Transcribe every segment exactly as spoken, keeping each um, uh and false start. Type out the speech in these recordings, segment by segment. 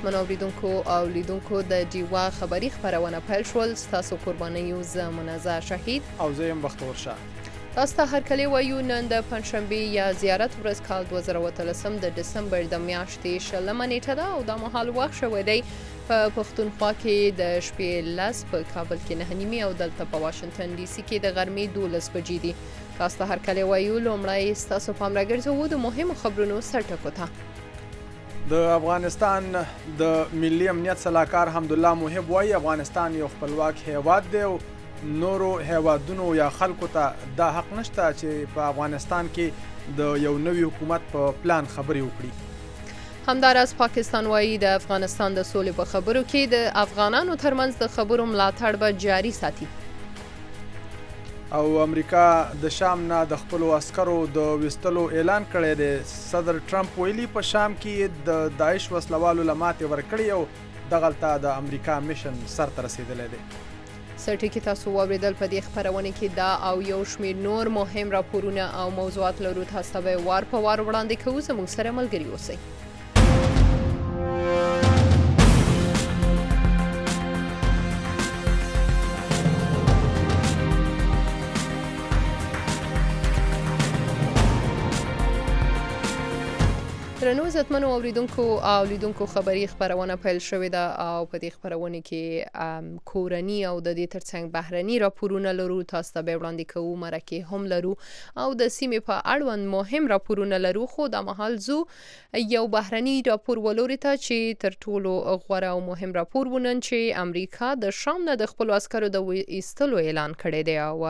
عزتمنو اوریدونکو او لیدونکو د ډیوا خبری خبرونه پیل شول. ستاسو قربانیو زه منزه شهید او زه یم بختور شاه. تاسو ته هرکلی وایو. نن د پنځشنبې یا زیارت ورځ کال دوه زره اتلسم د ډسمبر د میاشتې شلمه نیټه ده او دا مهال وخت شوی دی په پښتونخوا کې د شپې لس، په کابل کې نهه نیمې او دلته په واشنگټن ډي سي کې د غرمې دولس بجې دي. تاسو ته هرکلی وایو. لومړی ستاسو پام راګرځوو د مهمو خبرونو سرټکو ته. د افغانستان د ملي امنیت صلاحکار حمدالله محب وایي افغانستان یو خپلواک هیواد دی او نورو هیوادونو یا خلکو ته دا حق نشته چې په افغانستان کې د یو نوي حکومت په پلان خبرې وکړي. همداراز پاکستان وایي د افغانستان د سولې په خبرو کې د افغانانو ترمنځ د خبرو ملاتړ به جاري ساتي. او امریکا د شام نه د خپلو عسکرو د ویستلو اعلان کړی دی. صدر ټرمپ ویلي په شام کې د داعش وسلوالو له ماتې ورکړي او دغلته د امریکا میشن سرته رسېدلی دی. سرټکي تاسو واورېدل. په دې خپرونه کې دا او یو شمېر نور مهم راپورونه او موضوعات لرو. تاسو ته به وار په وار وړاندې کوو. زموږ سره ملګري اوسئ. درنو عزتمنو اوریدونکو او لیدونکو خبری خبرونه پیل شوې ده او په دې خبرونه کې کورني او د دې ترڅنګ بهرني راپورونه لرو. تاسو ته به وړاندې کوو. مرکې هم لرو او د سیمې په اړوند مهم راپورونه لرو. خو د مهال زو یو بهرني راپور ولوري ته چې تر ټولو غوره او مهم راپور ونن چې امریکا د شام نه د خپل عسکرو د ایستلو اعلان کړی دی او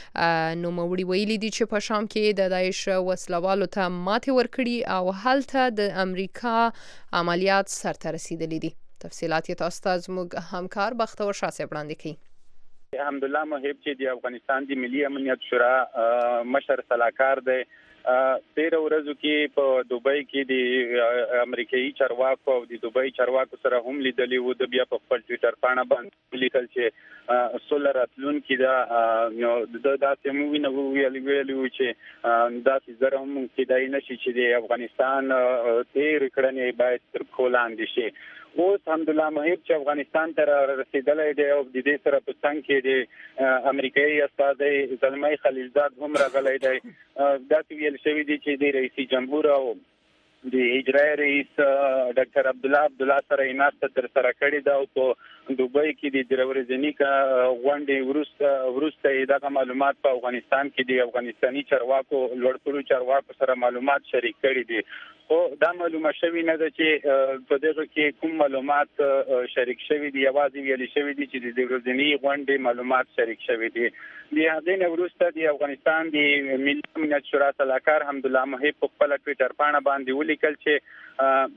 نو موري ویلي دي چې په شام کې د داعش وسلوالو ته ماتې ورکړي او هلته د امریکا عملیات سرته رسیدلی دي. تفصیلات یې تاسو ته زموږ همکار بختور شاه صاحب وړاندې کوي. حمدالله محب چې د افغانستان د ملي امنیت شورا مشر صلاحکار دی، تیر ورځو کې په دوبۍ کې د امریکایي چارواکو او د دوبۍ چارواکو سره هم لیدلی وو. د بیا په خپل ټویټر باندې باندې لیکل چې سولر راتلونکي دا د داسې مووی نه ویلي ویلي وو چې داسې زره هم کېدای نشي چې د افغانستان تیر کړنې باید تر پښو لاندې شي. اوس الحمدلله محب چې افغانستان ته رسیدلی دی او د دې سره په څنګ کې د امریکایي استازی زلمی خلیلزاد هم راغلی دی. داسې ویل شوي دي چې د رئیس جمهور او د اجرایي رئیس ډاکټر عبدالله عبدالله سره یې ناسته ترسره کړې ده او په دوبۍ کې د درې ورځني غونډې وروسته وروسته دغه معلومات په افغانستان کې د افغانستاني چارواکو لوړ چارواکو سره معلومات شریک کړي دي. خو دا معلومه شوی نه ده چې په دغه کې کوم معلومات شریک شوي دي. یوازې ویل شوي دي چې د درې ورځني غونډې معلومات شریک شوي دي. د هغې نه وروسته د افغانستان د ملي امنیت شورا صلاحکار حمدالله محب په خپل ټویټر باندې باندې ولیکل چې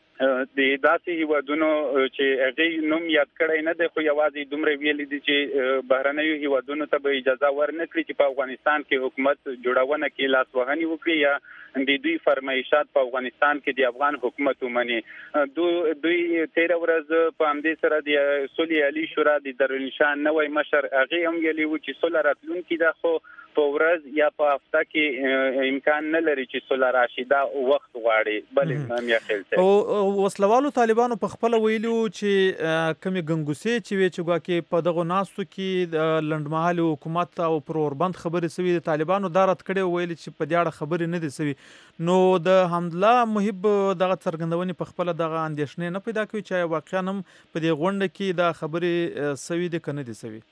د داسې هیوادونو چې هغه نوم یاد کړی نه دی، خو یوازې دومره ویلي دي چې بهرنیو هیوادونو ته به اجازه ورنکړي چې په افغانستان کې حکومت جوړونه کې لاس وهنې وکړي یا د دوی فرمایشات په افغانستان کې د افغان حکومت ومني. دوی تیر ورځ په همدې سره د صلح عالی شورا د دارالانشا نوی مشر هغه هم ویلي و چې صلح راتلونکي ده، خو په ورځ یا په هفته کې امکان نه لري چې صلح راشي. دا وخت غواړي. بلې هم یې خیل ته او وسلوالو طالبانو په خپل ویلو چې کمی ګنګوسې چې وی چې ګواکې په دغه ناستو کې د لنډمهالي حکومت او پروربند خبرې سوي د طالبانو دارت کړي ویل چې په دې اړه خبرې نه دي سوي. نو د حمدالله محب دغه څرګندونې په خپل دغه اندېښنې نه پیدا کوي چې واقعا هم په دې غونډه کې دا خبرې سوي دي که نه دي سوي؟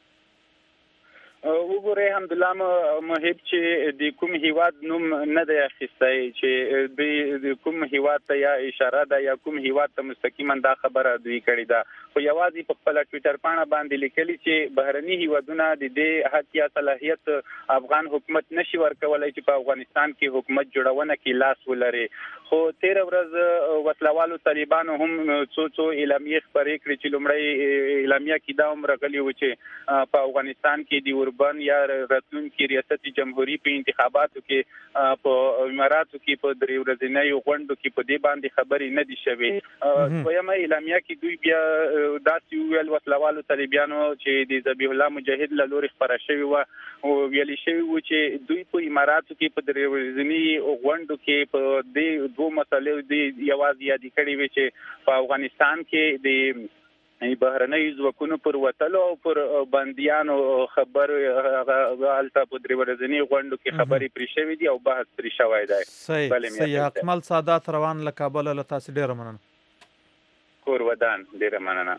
وګورئ حمدالله محب چې د کوم هیواد نوم نه دی اخیستی چې د کوم هیواد ته یا اشاره ده یا کوم هیواد ته مستقیما دا خبره دوی کړې ده، خو یوازې په خپل ټویټر باندې باندې لیکلي چې بهرني هیوادونه د دې حق یا صلاحیت افغان حکومت نشي ورکولای چې په افغانستان کې حکومت جوړونه کې لاس ولري. خو تیر ورځ وسلوالو طالبانو هم څو څو اعلامیې خپرې کړې چې لومړی اعلامیه کې دا هم راغلي و چې په افغانستان کې د اوربن یا راتلونکي ریاست جمهوریت په انتخاباتو کې په اماراتو کې په درې ورځنۍ غونډو کې په دې باندې خبرې نه دي شوې. دویمه اعلامیه کې دوی بیا داسې ویل وسلوالو طالبانو چې د ذبیح الله مجاهد له لوري خپره شوې وه او ویلي شوي و چې دوی په اماراتو کې په درې ورځنۍ غونډو کې په دې دوه مسلې د یوازې یادې کړې وي چې په افغانستان کې د بهرنۍ ځواکونو پر وتلو او پر بنديانو خبر غالطه په درې ورځنی غونډو کې خبرې پرې شوې دي او بحث پرې شوی دی. صحیح صحیح اکمل سادات روان له کابل له تاسو ډیره مننه. کور ودان ډیره مننه.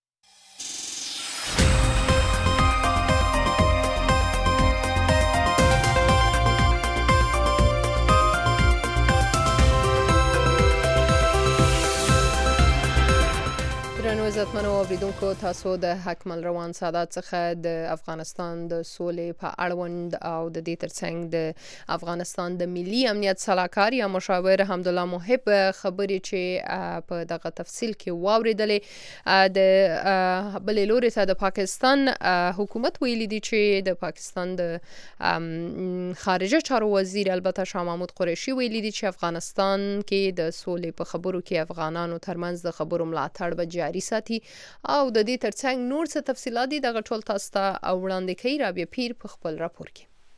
عزتمنو اوریدونکو تاسو د حکمل روان سادات څخه د افغانستان د سولې په اړوند او د دې ترڅنګ د افغانستان د ملي امنیت سلاکار یا مشاور حمدالله محب خبرې چې په دغه تفصیل کې واوریدلې. د بلې لوري ته د پاکستان حکومت ویلي دي چې د پاکستان د خارجه چارو وزیر البته شاه محمود قریشي ویلي دي چې افغانستان کې د سولې په خبرو کې افغانانو ترمنځ د خبرو ملاتړ به جاري ساتي او د دې ترڅنګ نور څه تفصيلات دي دغه ټول تاسو ته وړاندې کوي رابعه پیر په خپل راپور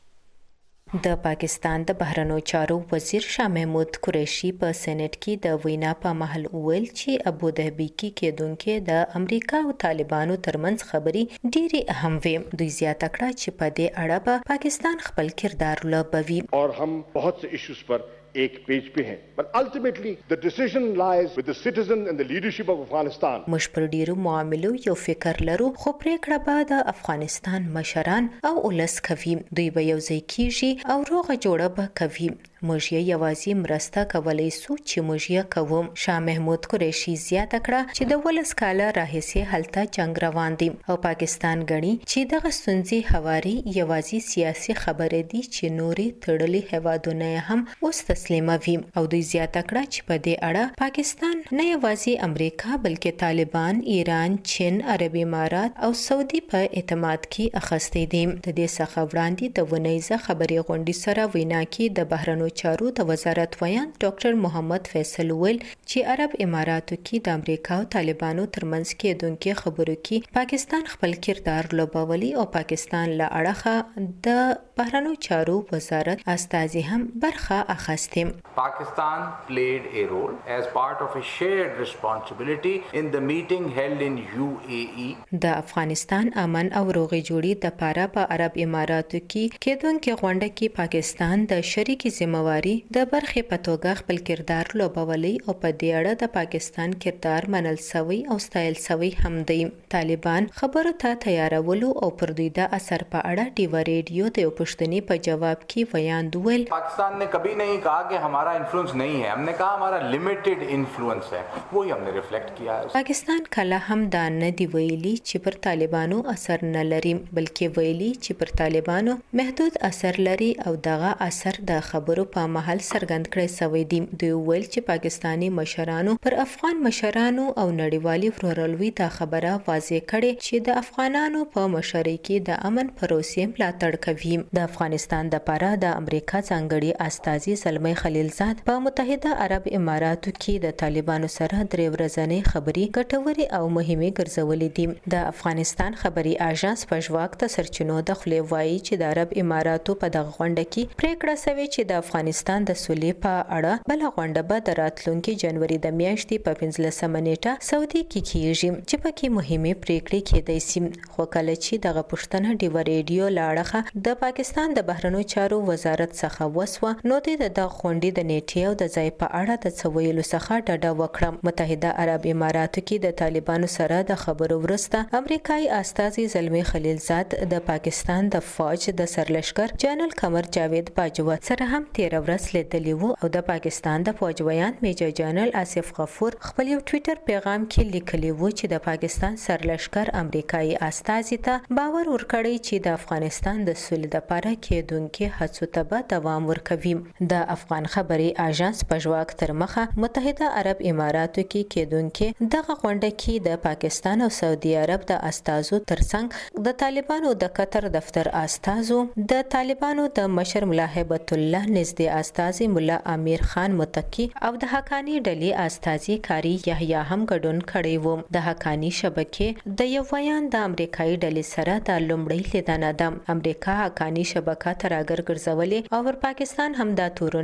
کې. د پاکستان د بهرنیو چارو وزیر شاه محمود قریشي په سېنات کې د وینا په محل ویل چې ابوظبي کې کېدونکې د امریکا او طالبانو ترمنځ خبري ډېری اهم وي. دوی زیاته کړه چې په دې اړه به پاکستان خپل کردار لوبوي او هم بہت سے ایشوز پر ایک پیج پہ ہیں but ultimately the decision lies with the citizen and the leadership of Afghanistan. مش پر ډیرو معاملو یو فکر لرو خو پریکړه به د افغانستان مشران او ولس کوي. دوی به یو ځای کیږي او روغه جوړه به کوي. موږ یې یوازې مرسته کولای سو چې موږ یې کوو. شاه محمود قریشي زیاته کړه چې د ولس کاله راهیسې هلته جنگ روان دي او پاکستان غني چې دغه ستونزې هواري یوازې سیاسي خبره دي چې نوري تړلې هوادونه هم اوس تسلیموي. او دوی زیاته کړه چې په دې اړه پاکستان نه یوازې امریکا بلکې طالبان، ایران، چین، عربي امارات او سعودي په اعتماد کې اخستې دي. د دې څخه وړاندې د ونیزه خبري غونډې سره وینا کې د بهرنیو چارو د وزارت ویان ډاکټر محمد فیصل ویل چې عرب اماراتو کې د امریکا او طالبانو ترمنځ کېدونکې خبرو کې پاکستان خپل کردار لوبولی او پاکستان له اړخه د بهرنیو چارو وزارت استازي هم برخه اخیسته. Pakistan played a role as part of a shared responsibility in the meeting held in U A E. د افغانستان امن او روغې جوړې د پاره په عرب اماراتو کې کېدونکې غونډه کې پاکستان د شریکي ذمہ واري د برخې په توګه خپل کردار لوبولی او په دې اړه د پاکستان کردار منل سوی او ستایل سوی هم دی. طالبان خبرو ته تیارولو او پر دوی د اثر په اړه ډیو ریډیو ته یو پښتني په جواب کې ویان دویل پاکستان نے کبھی نہیں کہا کہ ہمارا انفلوئنس نہیں ہے. ہم نے کہا ہمارا لمیٹڈ انفلوئنس ہے. وہی ہم نے ریفلیکٹ کیا ہے. پاکستان کله هم دا نه دی ویلي چې پر طالبانو اثر نه لري بلکې ویلي چې پر طالبانو محدود اثر لري او دغه اثر د خبرو په محل څرګند کړی شوی دی. دوی ویل چې پاکستانی مشرانو پر افغان مشرانو او نړیوالي ورورولوي دا خبره واضح کړي چې د افغانانو په مشرۍ کې د امن پروسې ملاتړ کوي. د افغانستان د لپاره د امریکا ځانګړي استازي زلمي خلیلزاد په متحده عرب اماراتو کې د طالبانو سره درې ورځې خبري ګټوري او مهمه ګرځولې دي. د افغانستان خبري اژانس پښواک ته سرچینو د خلې وایي چې د عرب اماراتو په دغه غونډه کې پریکړه شوې چې د افغانستان د سولې په اړه بل غونډه به د راتلونکي جنوري د میاشتې په پنځلسمه نیټه سعودي کې کیږي چې پکې مهمه پریکړې کېدای شي. خو کله چې دغه پښتنه ډیو ریډیو لاړه د پاکستان د بهرنیو چارو وزارت څخه وسوه نو د دغه غونډې د نیټې او د ځای په اړه د څویلو څخه ډډه وکړه. متحده عرب اماراتو کې د طالبانو سره د خبرو وروسته امریکایي استازي زلمي خلیلزاد د پاکستان د فوج د سرلشکر جنرال قمر جاوید باجوه سره هم تیر ورځ لیدلی وو او د پاکستان د فوج ویان میجر جنرال آصف غفور خپل یو ټوئیټر پیغام کې لیکلی وو چې د پاکستان سرلشکر امریکایي استازي ته باور ورکړی چې د افغانستان د سولې لپاره کېدونکې هڅو ته به دوام ورکوي. د افغان خبري اژانس پښواک تر مخه متحده عرب اماراتو کې کېدونکې دغه غونډه کې د پاکستان او سعودي عرب د استازو ترڅنګ د طالبانو د قطر دفتر استازو د طالبانو د مشر ملا هیبت الله نږدې استازي مولا امیر خان متکی او د حقانی ډلې استازي کاری یحیی هم ګډون کړی وو. د حقانی شبکې د یو ویان د امریکایي ډلې سره د لومړی لیدنه ده. امریکا حقانی شبکه تر اگر ګرځولې او پر پاکستان هم د تورونه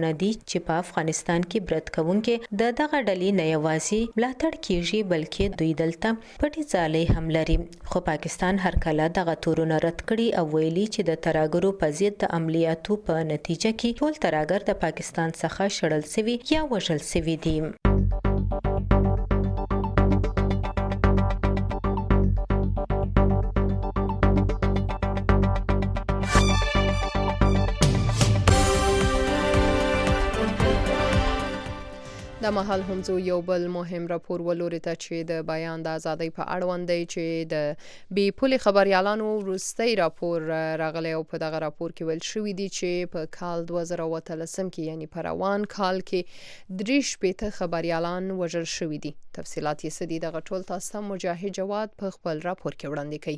څرګندونه دي چې په افغانستان کې برت کوونکې د دغه ډلې نه یوازې ملاتړ کیږي بلکې دوی دلته پټې ځالۍ هم لري. خو پاکستان هر کله دغه تورونه رد کړي او ویلي چې د ترهګرو په ضد د عملیاتو په نتیجه کې ټول ترهګر د پاکستان څخه شړل شوي یا وژل شوي دي. د مهال هم زه یو بل مهم راپور ولوري ته چې د بیان د ازادۍ په اړوند دی چې د بې پولې خبريالانو وروستی راپور راغلی او په دغه راپور کې ویل شوي دي چې په کال دوه زره اووه اتلسم کې یعنی په روان کال کې درې شپېته خبريالان وژل شوي دي. تفصیلات یې څه دي دغه ټول تاسو ته مجاهد جواد په خپل راپور کې وړاندې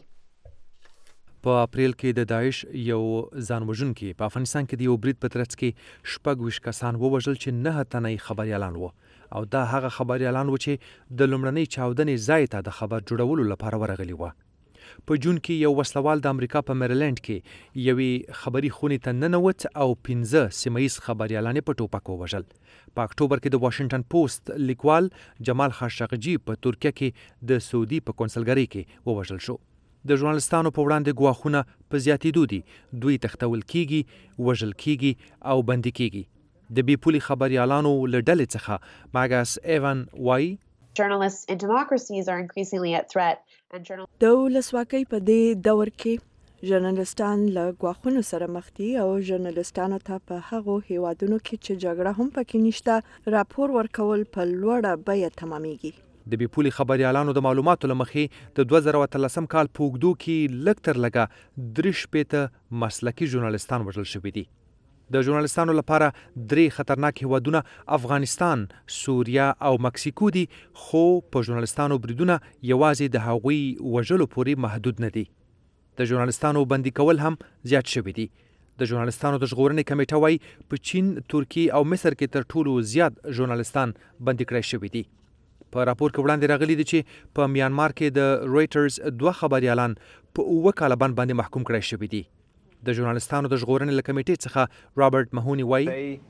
کوي. په اپریل کې د داعش یو ځانوژونکي په افغانستان کې د یو برید په ترڅ کې شپږ ویشت کسان ووژل چې نه تنه خبريالان وو او دا هغه خبريالان وو چې د لومړنۍ چاودنې ځای ته د خبر جوړولو لپاره ورغلي وو. په جون کې یو وسلوال د امریکا په میریلند کې یوې خبري خونې ته ننوت او پنځه سیمه‌ییز خبريالان په ټوپک ووژل. په اکتوبر کې د واشنگټن پوسټ لیکوال جمال خاشقجي په ترکیه کې د سعودي په کونسلګرۍ کې ووژل شو. د ژورنالستانو په وړاندې ګواښونه په زیاتېدو دي. دوی تښتول کیږي، وژل کیږي او بندي کیږي. د بې پولې خبريالانو له ډلې څخه ماګاس ایوان وایي Journalists in democracies are increasingly at threat and journalists د ولسواکۍ په دې دور کې ژورنالستان له ګواښونو سره مخ دي او ژورنالستانو ته په هغو هیوادونو کې چې جګړه هم پکې نشته راپور ورکول په لوړه بیه تمامېږي. د بې پولې خبريالانو د معلوماتو له مخې د دوه زره اتلسم کال په اوږدو کې لږ تر لږه درې شپېته مسلکي ژورنالستان وژل شوي دي. د ژورنالستانو لپاره درې خطرناک هیوادونه افغانستان، سوریه او مکسیکو دي، خو په ژورنالستانو بریدونه یوازې د هغوی وژلو پورې محدود نه دي. د ژورنالستانو بندي کول هم زیات شوي دي. د ژورنالستانو د ژغورنې کمیټه وایي په چین، ترکیې او مصر کې تر ټولو زیات ژورنالستان بندي کړای شوي دي. په راپور کې وړاندې راغلي دي چې په میانمار کې د رویټرز دوه خبريالان په اووه کاله بند باندې محکوم کړای شوي دي. د ژورنالستانو د ژغورنې له کمیټې څخه رابرټ مهونی وایي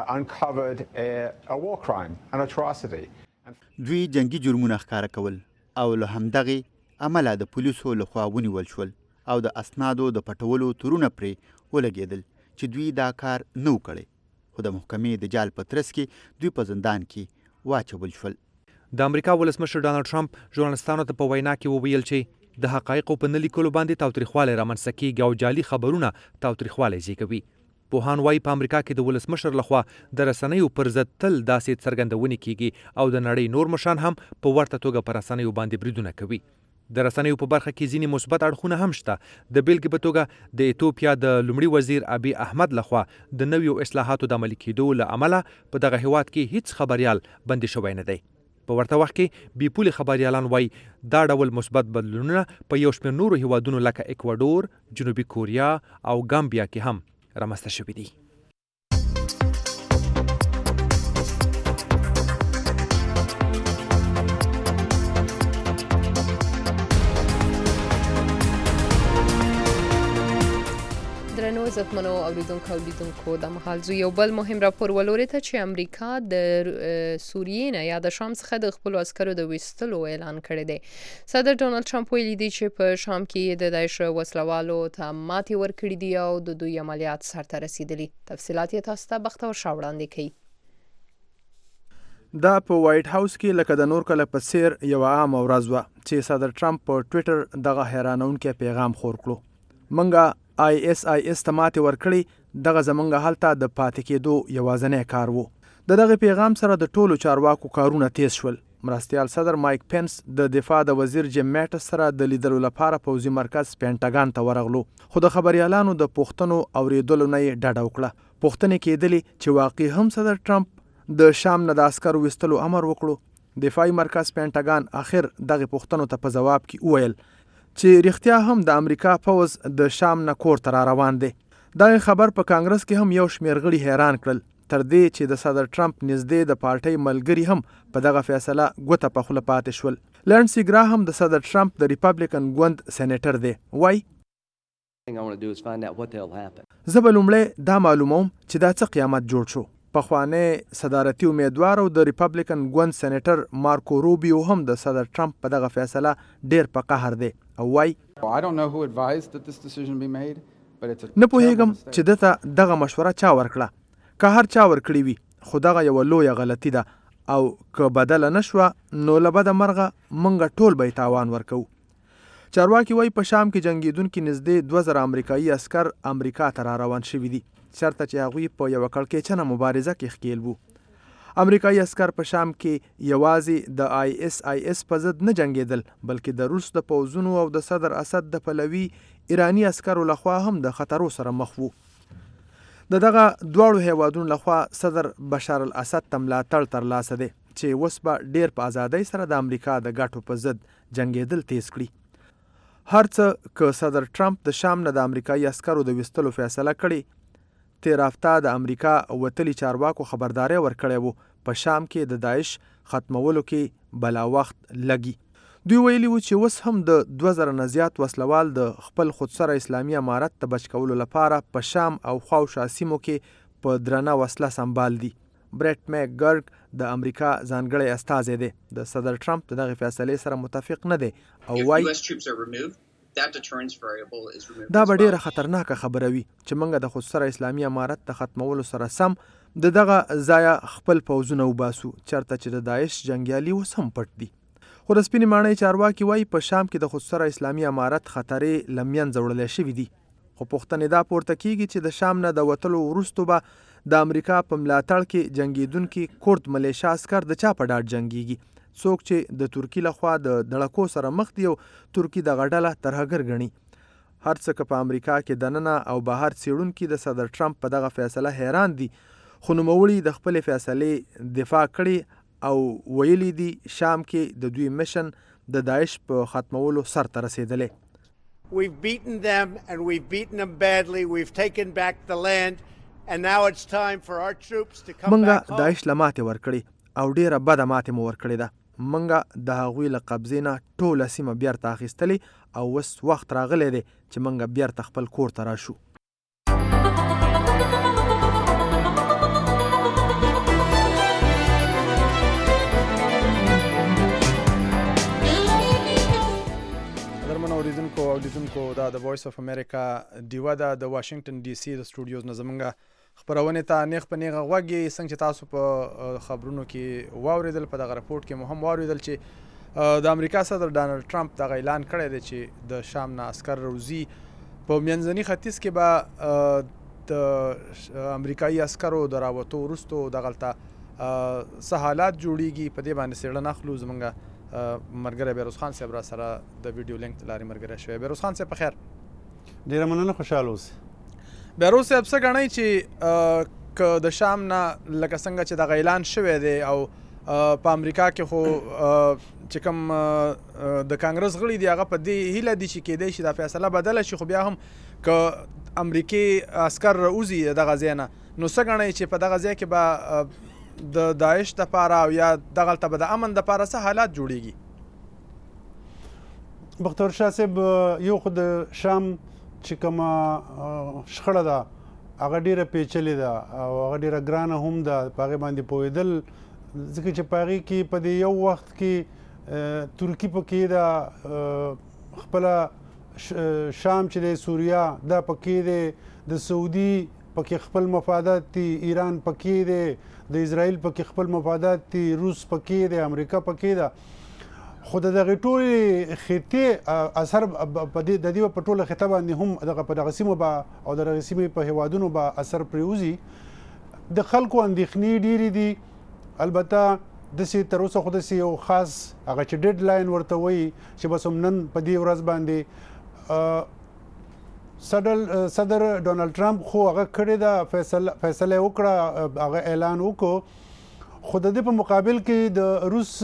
دوی جنگي جرمونه ښکاره کول او له همدغې امله د پولیسو لخوا ونیول شول او د اسنادو د پټولو تورونه پرې ولګېدل چې دوی دا کار نه و کړی، خو د محکمې د جال په ترڅ کې دوی په زندان کې واچول شول. د امریکا ولسمشر ډانلډ ټرمپ ژورنالستانو ته په وینا کې وویل چې د حقایقو په نه لیکلو باندې تاوتریخوالی رامنځته کیږي او جعلي خبرونه تاوتریخوالی زیږوي. پوهان وایي په امریکا کې د ولسمشر لخوا د رسنیو پر ضد تل داسې څرګندونې کیږي او د نړۍ نور مشران هم په ورته توګه په رسنیو باندې بریدونه کوي. د رسنیو په برخه کې ځینې مثبت اړخونه هم شته. د بیلګې په توګه د ایتوپیا د لومړي وزیر ابي احمد لخوا د نویو اصلاحاتو د عملي کېدو له امله په دغه هیواد کې هیڅ خبریال بندي شوی نه دی. په ورته وخت کې بې پولې خبريالان وایي دا ډول مثبت بدلونونه په یو شمېر نورو هیوادونو لکه اکوادور، جنوبي کوریا او ګامبیا کې هم رامنځته شوي دي. درنو عزتمنو اوریدونکو او لیدونکو د مهال زو یو بل مهم راپور ولوري ته چې امریکا د سوریې نه یا د شام څخه د خپل عسکرو د ویستلو اعلان کړی دی. صدر ډونالد ټرمپ ویلي دی چې په شام کې د داعش وسلوالو ته ماتې ورکړې دي او د دوی عملیات سرته رسیدلي. تفصیلات یې تاسو ته بختور شاه وړاندې کوي. دا په وایټ هاوس کې لکه د نور کله په څیر یو عام ورځ وه چې صدر ټرمپ په ټویټر دغه حیرانونکی پیغام خور کړو. منګه آی اس آی اس ته ماتې ورکړې، دغه زمونږ هلته د پاتې کېدو یوازینی کار و. د دغه پیغام سره د ټولو چارواکو کارونه تیز شول. مرستیال صدر مایک پینس د دفاع د وزیر جیم میټس سره د لیدلو لپاره پوځي مرکز پینټاګان ته ورغلو، خو د خبريالانو د پوښتنو اوریدلو نه یې ډډه وکړه. پوښتنې کېدلې چې واقعي هم صدر ټرمپ د شام نه د عسکرو ویستلو امر وکړو. دفاعي مرکز پینټاګان اخر دغه پوښتنو ته په ځواب کې وویل چې رښتیا هم د امریکا پوځ د شام نه کور ته را روان دی. دغه خبر په کانګرس کې هم یو شمېر غړي حیران کړل، تر دې چې د صدر ټرمپ نږدې د پارټۍ ملګري هم په دغه فیصله ګوته په خوله پاتې شول. لینسي ګراهم د صدر ټرمپ د ریپبلیکن ګوند سینیټر دی، وایي زه به لومړی دا معلوموم چې دا څه قیامت جوړ شو. پخوانی صدارتي امیدوار او د ریپبلیکن ګوند سېنیټر مارکو روبیو هم د صدر ټرمپ په دغه فیصله ډیر په قهر دی او وایي نه پوهیږم چې دته دغه مشوره چا ورکړه، که هر چا ورکړي وي، خو دغه یوه لویه غلطي ده او که بدله نشوه نو له بده مرغه موږ ټول به یې تاوان ورکوو. چارواکي وایي په شام کې جنګېدونکي نږدې دوه زره امریکایي عسکر امریکا ته را روان شوي دي، چېرته چې هغوی په یوه کړکېچنه مبارزه کې ښکېل وو. امریکایي عسکر په شام کې یوازې د آی اس آی اس په ضد نه جنګېدل، بلکې د روس د پوځونو او د صدر اسد د پلوي ایراني عسکرو لخوا هم د خطرو سره مخ وو. د دغه دواړو هیوادونو لخوا صدر بشار الاسد ته ملاتړ ترلاسه دی چې اوس به ډېر په ازادۍ سره د امریکا د ګټو په ضد جنګېدل تیز کړي. هر څه که صدر ټرمپ د شام نه د امریکایي عسکرو د ویستلو فیصله کړې، تیر هفته د امریکا وتلي چارواکو خبرداری ورکړی وو په شام کې د داعش ختمولو کې بلا وخت لګي. دوی ویلي وو چې اوس هم د دوه زره نه زیات وسلوال د خپل خودسره اسلامي امارت د بچ کولو لپاره په شام او خواوشا سیمو کې په درنه وسله سنبال دي. بریټ میک ګرګ د امریکا ځانګړی استازی دی، د صدر ټرمپ د دغې فیصلې سره متفق نه دی او وایي دا به ډیره خطرناکه خبره وي چې موږ د خودسره اسلامي امارت د ختمولو سره سم د دغه ځایه خپل پوځونه وباسو، چېرته چې د داعش جنګیالي اوس هم پټ دي. خو د سپینې ماڼۍ چارواکي وایي په شام کې د خودسره اسلامي امارت خطرې له منځه وړلی شوي دي. خو پوښتنې دا پورته کیږي چې د شام نه د وتلو وروستو به د امریکا په ملاتړ کې جنګېدونکي کورد ملیشا عسکر د چا په ډاډ جنګېږي، څوک چې د ترکي لخوا د دړکو سره مخ دی او ترکي دغه ډله ترهګر ګڼي. هر څه که په امریکا کې دننه او بهر څېړونکي د صدر ټرمپ په دغه فیصله حیران دي، خو نوموړي د خپلې فیصلې دفاع کړې او ویلي دي شام کې د دوی مشن د داعش په ختمولو سر ته رسېدلی. We've beaten them and we've beaten them badly. We've taken back the land and now it's time for our troops to come back home. منګه داعش له ماتې ورکړې او ډیره بده ماتې مو ورکړې ده. منګه د هغوی له قبضې نه ټوله سیمه بیرته اخیستلې او اوس وخت راغلی دی چې منګه بیرته خپل کور ته راشو. درمنو اوریدونکو او لیدونکو دا د وایس اف امریکا ډیوه ده د واشنگټن ډي سي د سټوډیوز نه زمونږ خپرونې ته نیغ په نیغه غوږ یې، څنګه چې تاسو په خبرونو کې واورېدل، په دغه رپورټ کې مو هم واورېدل چې د امریکا صدر ډانلډ ټرمپ دغه اعلان کړی دی چې د شام نه عسکر روزي. په منځني ختیځ کې به د امریکایي عسکرو د راوتو وروستو دغلته څه حالات جوړیږي، په دې باندې څېړنه اخلو. زمونږ ملګری بیروز خان صاحب را سره د ویډیو لینک له لارې ملګری شوی. بیروز خان صاحب په خیر؟ ډېره مننه، خوشحاله اوسئ. بیروز صاحب څه ګڼئ چې که د شام نه لکه څنګه چې دغه اعلان شوی دی او په امریکا کې خو چې کوم د کانګرس غړي دي هغه په دې هیله دي چې کیدای شي دا فیصله بدله شي، خو بیا هم که امریکې عسکر راوځي دغه ځای نه، نو څه ګڼئ چې په دغه ځای کې به د داعش دپاره او یا دغلته به د امن دپاره څه حالات جوړیږي؟ بختور شاه صاحب، یو خو د شام چې کومه شخړه ده هغه ډیره پیچلې ده او هغه ډیره ګرانه هم ده په هغې باندې پوهېدل، ځکه چې په هغې کې په دې یو وخت کې ترکي پکې ده، خپله شام چې دی سوریه دا پکې دی، د سعودي پکې خپل مفادات دي، ایران پکې دی، د اسرائیل پکې خپل مفادات دي، روس پکې دی، امریکا پکې ده. خو د دغې ټولې خطې اثر په دې د دې په ټوله خطه باندې هم دغه په دغه سیمو به او د دغې سیمې په هیوادونو به اثر پرېوځي. د خلکو اندېښنې ډېرې دي، البته داسې تر اوسه خو داسې یو خاص هغه چې ډیډ لاین ورته وایي چې بس هم نن په دې ورځ باندې صدر صدر ډونالډ ټرمپ خو هغه کړې ده، فیصله فیصله یې وکړه، هغه اعلان وکړو. خو د دې په مقابل کې د روس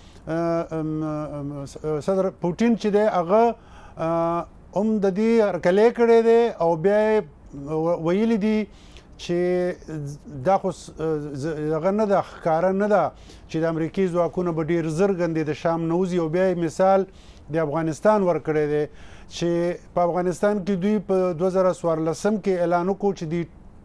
صدر پوټین چې دی هغه هم د دې هرکلی کړی دی او بیا یې ویلي دي چې دا خو هغه نه ده، ښکاره نه ده چې د امریکې ځواکونه به ډېر زر ګندې د شام نه وځي. او بیا یې مثال د افغانستان ورکړی دی چې په افغانستان کې دوی په دوه زره څوارلسم کې اعلان وکړو چې دوی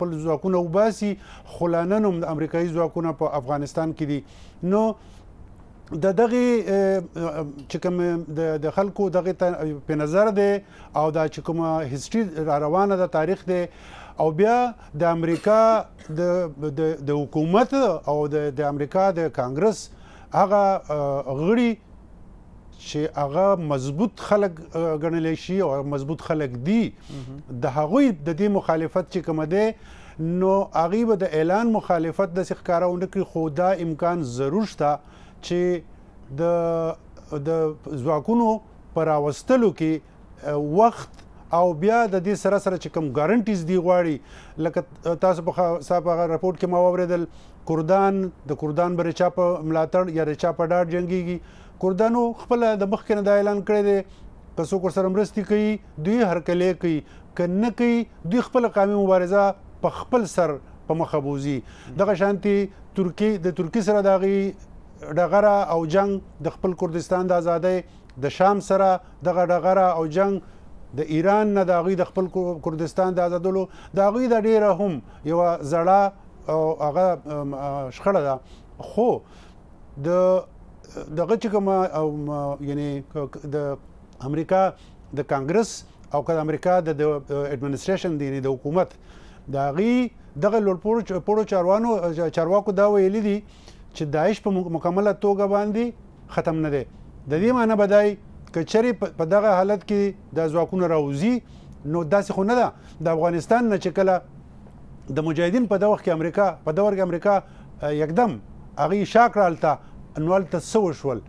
خپل ځواکونه وباسي، خو لا نن هم د امریکایي ځواکونه په افغانستان کې دي. نو د دغه چې کوم د خلکو دغه په نظر دی او دا چې کومه هیستوري را روانه ده، تاریخ دی، او بیا د امریکا د د حکومت او د امریکا د کانګرس هغه غړي چې هغه مضبوط خلک ګڼلی شي او مضبوط خلک دي، د هغوی د دې مخالفت چې کومه دی نو هغوی به د اعلان مخالفت داسې ښکاره ونه کړي، خو دا امکان ضرور شته چې د د ځواکونو په راوستلو کې وخت او بیا د دې سره سره چې کوم ګارنټیز دی غواړي، لکه تاسو په صاحب هغه راپورټ کې ما واورېدل کردان د کردان به رچا په ملاتړ یا رچا په ډاډ جنګېږي. کردانو خپله د مخکې نه دا اعلان کړی دی که څوک ورسره مرستې کوي دوی هرکلی کوي، که نه کوي دوی خپله قومي مبارزه په خپل سر په مخه بوځي. دغه شانتې ترکي د ترکي سره د هغې ډغره او جنګ د خپل کردستان د ازادۍ، د شام سره دغه ډغره او جنګ، د ایران نه د هغوی د خپل کردستان د ازادولو، د هغوی د ډیره هم یوه زړه او هغه شخړه ده. خو د دغه چې کومه یعنی د امریکا د کانګرس او که د امریکا د اډمنسټریشن دی د حکومت د هغوی دغه لوړپوړو چارواکو دا ویلي دي چې داعش په مکمله توګه باندې ختم نه دی. د دې معنی به دی که چېرې په دغه حالت کې د ځواکونه راوځي نو داسې خو نه ده د افغانستان نه چې کله د مجاهدین په دغه وخت کې امریکا په دغه وخت کې امریکا یکدم هغوی شا کړه هلته نو هلته څه وشول،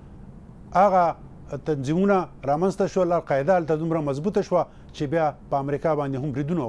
هغه تنظیمونه رامنځته شول، القاعده هلته دومره مضبوطه شوه چې بیا په امریکا باندې هم بریدونه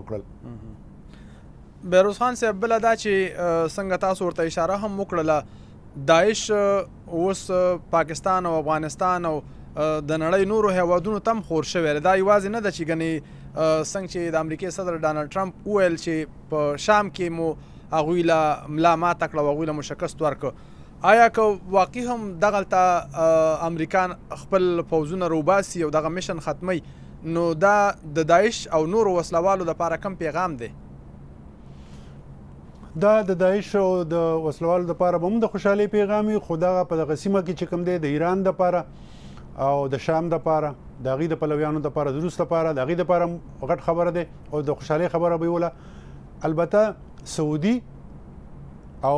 وکړل. بهروز خان صاحب بله دا چې څنګه تاسو ورته اشاره هم وکړله، داعش اوس پاکستان او افغانستان او د نړۍ نورو هیوادونو تم خور شوی. دا یوازې نه ده چې ګنې څنګه چې د امریکې صدر ډانلډ ټرمپ وویل چې په شام کې مو هغوی له ملا ماته کړه او هغوی له مو شکست ورکړه، آیا که واقعي هم دغلته امریکان خپل پوځونه روباسي او دغه میشن ختمی نو دا د داعش او نورو وسلوالو لپاره کم پیغام دی؟ دا د داعش او د وسلوالو لپاره به هم د خوشحالۍ پیغام وي، خو دغه په دغه سیمه کې چې کوم دی د ایران دپاره او د شام دپاره د هغوی د پلویانو دپاره د روس دپاره د هغوی دپاره غټ خبره دی او د خوشحالۍ خبره به یې وله. البته سعودي او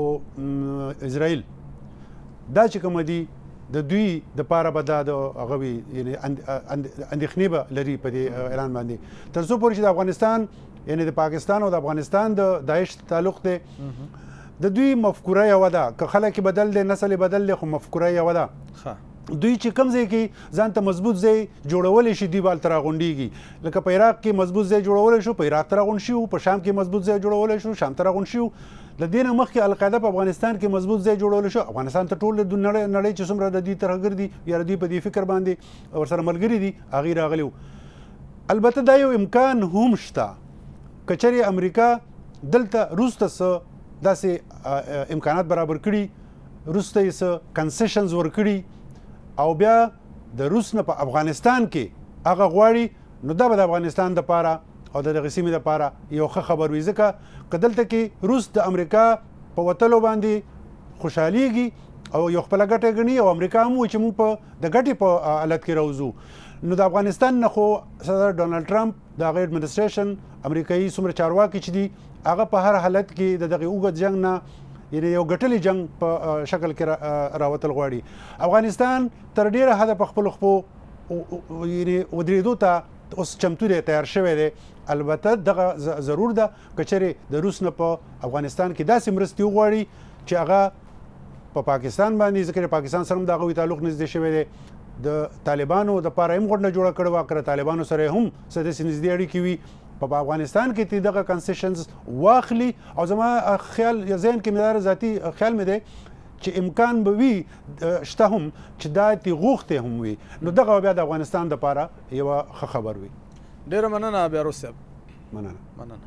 اسرائیل دا چې کومه دي د دوی دپاره به دا د هغه وي یعنې اندېښنې به لري په دې اعلان باندې، تر څو پورې چې د افغانستان یعنې د پاکستان او د افغانستان د داعش تعلق دی د دوی مفکوره یوه ده، که خلک بدل دی نسل بدل دی خو مفکوره یوه ده. دوی چې کوم ځای کې ځان ته مضبوط ځای جوړولی شي دوی به هلته راغونډېږي، لکه په عراق کې مضبوط ځای جوړولی شو په عراق ته راغونډ شي، په شام کې مضبوط ځای جوړولی شو شام ته راغونډ شي، د دې نه مخکې القاعده په افغانستان کې مضبوط ځای جوړولی شو. افغانستان ته ټول د نړۍ چې څومره د دوی ترهګر دي یا دوی په دې فکر باندې ورسره ملګري دي هغوی راغلي وو. البته دا یو امکان هم شته که چېرې امریکا دلته روس ته څه داسې امکانات برابر کړي، روس ته یې څه کنسیشنز ورکړي او بیا د روس نه په افغانستان کې هغه غواړي نو دا به د افغانستان دپاره او د دغه سیمې دپاره یو ښه خبر وي، ځکه که دلته کې روس د امریکا په وتلو باندې خوشحالیږي او یو خپله ګټه ګڼي او امریکا هم وایي چې موږ په د ګټې په حالت کې راوځو، نو د افغانستان نه خو صدر ډونالډ ټرمپ د هغه اډمنسټریشن امریکایي څومره چارواکي چې دي هغه په هر حالت کې د دغه اوږد جنګ نه یعنې یو ګټلي جنګ په شکل کې راوتل غواړي. افغانستان تر ډېره حده په خپلو خپو یعنې ودرېدو ته اوس چمتو دی، تیار شوی دی. البته دغه ضرور ده که چېرې د روس نه په افغانستان کې داسې مرستې وغواړي چې هغه په پاکستان باندې، ځکه چې پاکستان سره هم د هغوی تعلق نږدې شوی دی، د طالبانو دپاره هم غونډه جوړه کړې وه، که د طالبانو سره هم څه داسې نږدې اړیکې وي په افغانستان کې تی دغه کنسیشنز واخلي. او زما خیال یا ذهن کې مې دا ذاتي خیال مې دی چې امکان به وي شته هم چې دا تی غوښتې هم وي، نو دغه بیا د افغانستان دپاره یوه ښه خبر وي. ډېره مننه بهروز صاحب. مننه. مننه.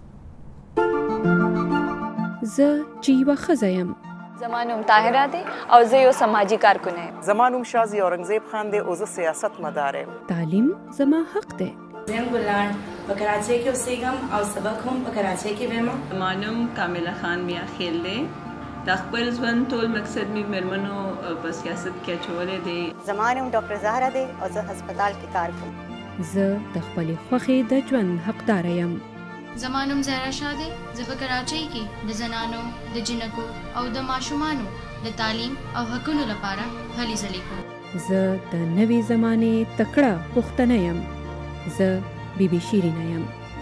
زه چې یوه ښځه یم، زما نوم طاهره دی او زه یو سماجي کارکونه یم. زما نوم شازي اورنګزیب خان دی او زه سیاست مدار یم. تعلیم زما حق دی. زم ګلان په کراچۍ کې اوسېږم او سبق هم په کراچۍ کې وایم. مانم کامله خان میا خیل دی. د خپل ژوند ټول مقصد می مرمنو په سیاست کې اچولې دی. زمانم ډاکټر زهرا دی او زه هسپتال کې کار کوم. زه د خپل خوخي د ژوند حقدار یم. زمانم زهرا شاه دی. زه په کراچۍ کې د زنانو د جنکو او د ماشومانو د تعلیم او حقوقو لپاره هلې ځلې کوم. زه د نوې زمانې تکړه پښتنه یم. زه بی بی شیرینه یم.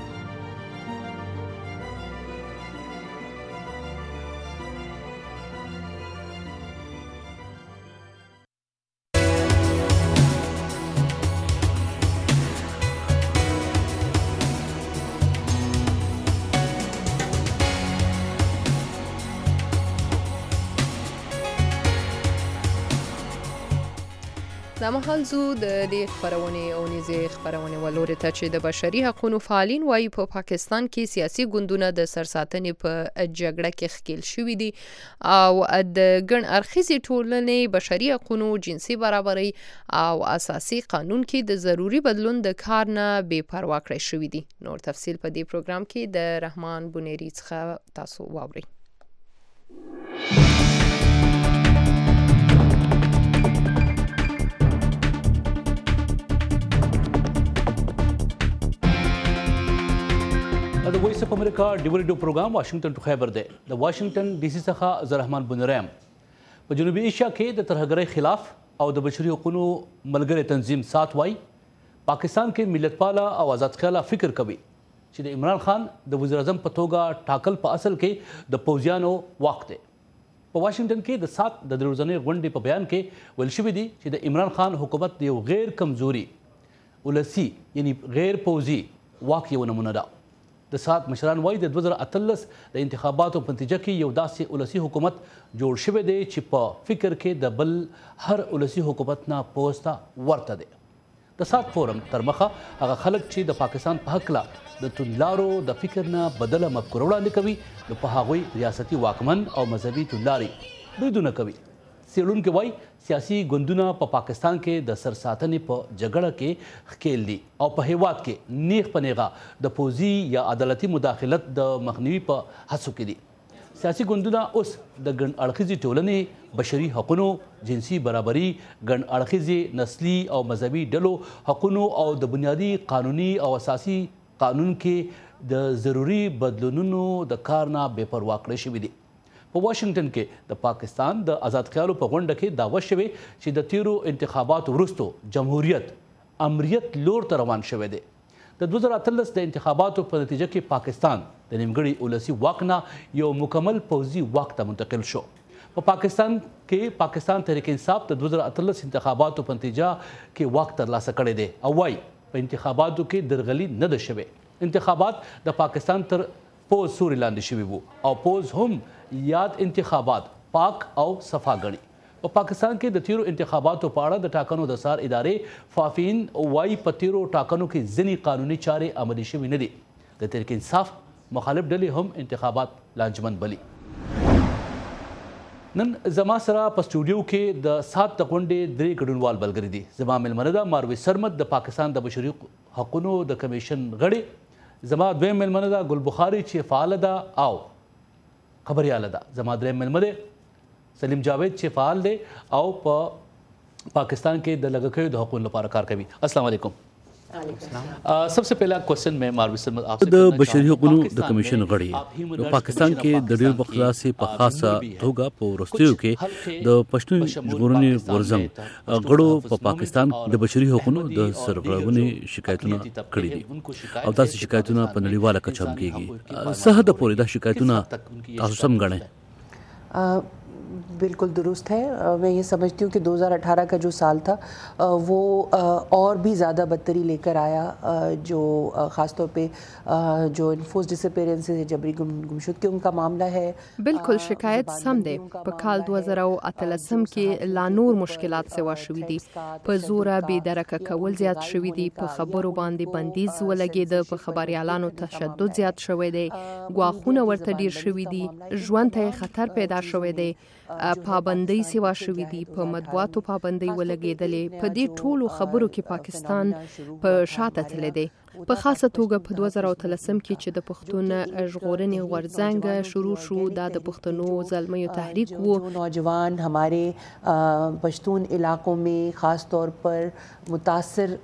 دا مهال زو د دې خبرونه او نيزه خبرونه ولوري ته چې د بشري حقوقو فعالین وايي په پاکستان کې سیاسي ګوندونه د سرساتنې په جګړه کې ښکیل شوې دي او د ګڼ اړخیزې ټولنې بشري حقوقو جنسي برابرۍ او اساسي قانون کې د ضروري بدلون د کار نه بې پروا کړی شوې دي. نور تفصیل په دې پروګرام کې د رحمان بنيري څخه تاسو واورئ. د وایس اف امریکا ډیو ریډیو پروګرام واشنگټن ټو خیبر دی. د واشنگټن ډي سي څخه زه رحمان بنيري. په جنوبي ایشیا کې د ترهګرۍ خلاف او د بشري حقوقو ملګری تنظیم سات وای پاکستان کې ملت پاله او آزاد خیاله فکر کوي چې د عمران خان د وزیر اعظم په توګه ټاکل په اصل کې د پوځیانو واک دی. په واشنگټن کې د سات د دروځنې غونډې په بیان کې ویل شوی دی چې د عمران خان حکومت د یو غیر کمزوري ولسی یعنی غیر پوځي واک یو نمونه ده. د سات مشران وایي د دوه زره اتلس د انتخاباتو په نتیجه کې یو داسې ولسی حکومت جوړ شوی دی چې په فکر کې د بل هر ولسی حکومت نه پوسته ورته دی. د سات فورم تر مخه هغه خلک چې د پاکستان په هکله د توندلارو د فکر نه بدله مفکوره وړاندې کوي نو په هغوی ریاستي واکمن او مذهبي توندلارې بریدونه کوي. څېړونکي وایي سیاسي ګوندونه په پاکستان کې د سرساتنې په جګړه کې ښکیل دي او په هیواد کې نیغ په نیغه د پوځي یا عدالتي مداخلت د مخنیوي په هڅو کې دي. سیاسي ګوندونه اوس د ګڼ اړخیزې ټولنې بشري حقوقو جنسي برابري ګڼ اړخیزې نسلي او مذهبي ډلو حقوقو او د بنیادي قانوني او اساسي قانون کې د ضروري بدلونونو د کار نه بې پروا کړی شوي دي. په واشنگټن کې د پاکستان د آزاد خیالو په غونډه کې دعوه شوې چې د تیرو انتخاباتو وروستو جمهوریت امریت لور ته روان شوی دی. د دوه زره اتلس د انتخاباتو په نتیجه کې پاکستان د نیمګړي ولسی واک نه یو مکمل پوځي واک ته منتقل شو. په پاکستان کې پاکستان تحریک انصاف د دوه زره اتلس انتخاباتو په نتیجه کې واک ترلاسه کړی دی او وايي په انتخاباتو کې درغلي نه ده شوې. انتخابات د پاکستان تر پوز سوري لاندې شوي وو او پوز هم یاد انتخابات پاک او صفا غني. په پاکستان کې د تیرو انتخاباتو په اړه د ټاکنو د سار ادارې فافین وايي په تیرو ټاکنو کې ځینې قانوني چارې عملي شوي نه دي. د تحریک انصاف مخالف ډلې هم انتخابات لانجمن بلي. نن زما سره په سټوډیو کې د سات د غونډې درې ګډونوال ملګري دي. زما مېلمنه ده ماروي سرمد د پاکستان د بشري حقوقو د کمیشن غړی. زما دویم مېلمنه ده ګل بخاري چې فعال ده او خبرياله ده. زما دریم مېلمه دی سلیم جاوید چې فعال دی او په پاکستان کې د لږکیو د حقوقو لپاره کار کوي. السلام علیکم. सबसे पहला क्वेश्चन मैं मारवी सर आपसे د بشري حقوقو د کمیشن غړي نو پاکستان کې د ډېر وخت راځي په خاصه توګه په ورستیو کې د پښتون ژغورنې ورزنګ غړو په پاکستان د بشري حقوقو د سرغړونې شکایتونه کړي دي او تاسو شکایتونه په نړیواله کچه هم کېږي. صحه د پوره د شکایتونه تاسو سم غنئ؟ बिल्कुल दुरुस्त है. मैं ये समझती हूँ कि दो हज़ार अठारह का जो साल था वो और भी ज़्यादा बदतरी लेकर आया, जो ख़ास तौर पे जो इन्फोर्स डिसअपीयरेंसेस है, जबरी गुमशुदगी उनका मामला है. बिल्कुल शिकायत सम दे. په کال دوه زره اتلسم کې لا نور مشکلات سوا شوي دي. په زوره بې درکه کول زیات شوي دي. په خبرو باندې بندیز ولګېده. په خبريالانو تشدد زیات شوی دی. ګواښونه ورته ډیر شوي دي. ژوند ته خطر پیدا شوی دی. پابندۍ سوا شوي دي. په مطبوعاتو پابندۍ ولګېدلې. په دې ټولو خبرو کې پاکستان په شاته تللی دی. په خاصه توګه په دوه زره اتلسم کې چې د پښتون ژغورنې غورځنګ شروع شو دا د پښتنو زلمیو تحریک وو. नौजवान हमारे पश्तून इलाकों में ख़ास तौर पर मुतासर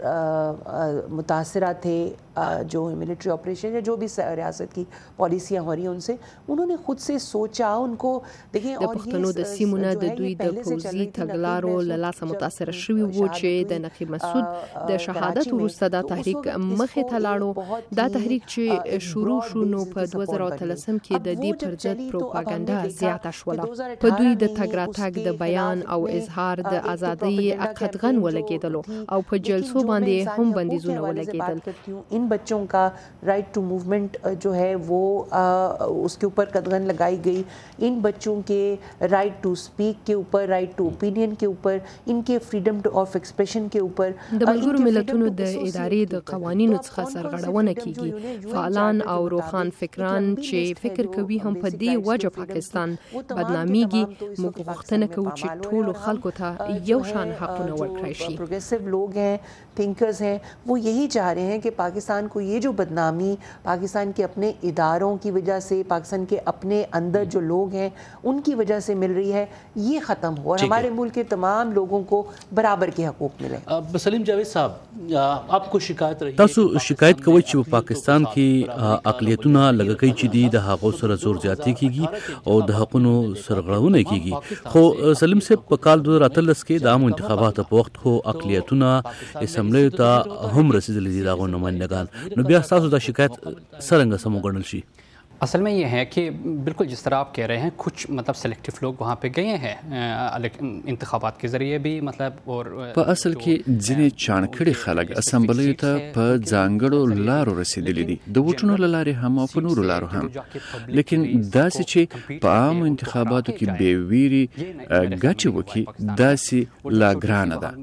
मुतासरा थे जो मिलिट्री ऑपरेशन या जो भी रियासत की पॉलिसियाँ हो रही हैं उनसे उन्होंने खुद से सोचा उनको देखिए د پښتنو د سیمونه د دوی د پوځي تګلارو له لاسه متاثر شوي وو چې د نقیب مسعود د شهادت وروسته دا تحریک مخې ته لاړو. دا تحریک چې شروع شو نو په دوه زره اتلسم کې د دې پر ضد پروپاګاندا زیاته شوله. په دوی د تګ راتګ د بیان او اظهار د ازادۍ قدغن ولګېدلو او په جلسو باندې هم بندیزونه ولګېدل. इन बच्चों का राइट टू मूवमेंट जो है वो आ, उसके ऊपर कदगन लगाई गई. इन बच्चों के राइट टू स्पीक के ऊपर, राइट टू ओपिनियन के ऊपर, इनके फ्रीडम ऑफ एक्सप्रेशन के ऊपर د ملګرو ملتونو د ادارې د قوانینو څخه سرغړونه کیږي. فعالان او روخان فکران چې فکر کوي هم په دې وجه پاکستان بدناميږي. موږ غوښتنه کوو چې ټولو خلکو ته یو شان حقونه ورکړای شي. प्रोग्रेसिव लोग हैं, थिंकर्स हैं, वो यही चाह रहे हैं कि पाकिस्तान को ये जो बदनामी पाकिस्तान के अपने इदारों की वजह से, पाकिस्तान के अपने अंदर जो लोग हैं उनकी वजह से मिल रही है, ये ख़त्म हो और हमारे मुल्क के तमाम लोगों को बराबर के हकूक़ मिले. सलीम जावेद साहब, आपको शिकायत रही تاسو شکایت کوئ چې په پاکستان کې اقلیتونه لږکۍ چې دي د هغو سره زور زیاتی کیږي او د حقونو سرغړونه کیږي. خو سلیم صاحب په کال دوه زره اتلس کې د عام انتخاباتو په وخت خو اقلیتونه اسمبلی ته هم رسیدلي دي دغه نمائندگان. نو بیا تاسو دا شکایت څرنګه سمو ګڼل شي؟ असल में ये है कि बिल्कुल जिस तरह आप कह रहे हैं कुछ मतलब सेलेक्टिव लोग वहाँ पे गए हैं इंतखाबात के ज़रिए भी मतलब और په اصل کې ځینې چانکړي خلک اسمبلیو ته په ځانګړو لارو رسیدلي دي د ووټونو له لارې هم او په نورو لارو هم. لیکن داسې چې په عامو انتخاباتو کې بې ویري ګټې وکړي داسې لا ګرانه ده.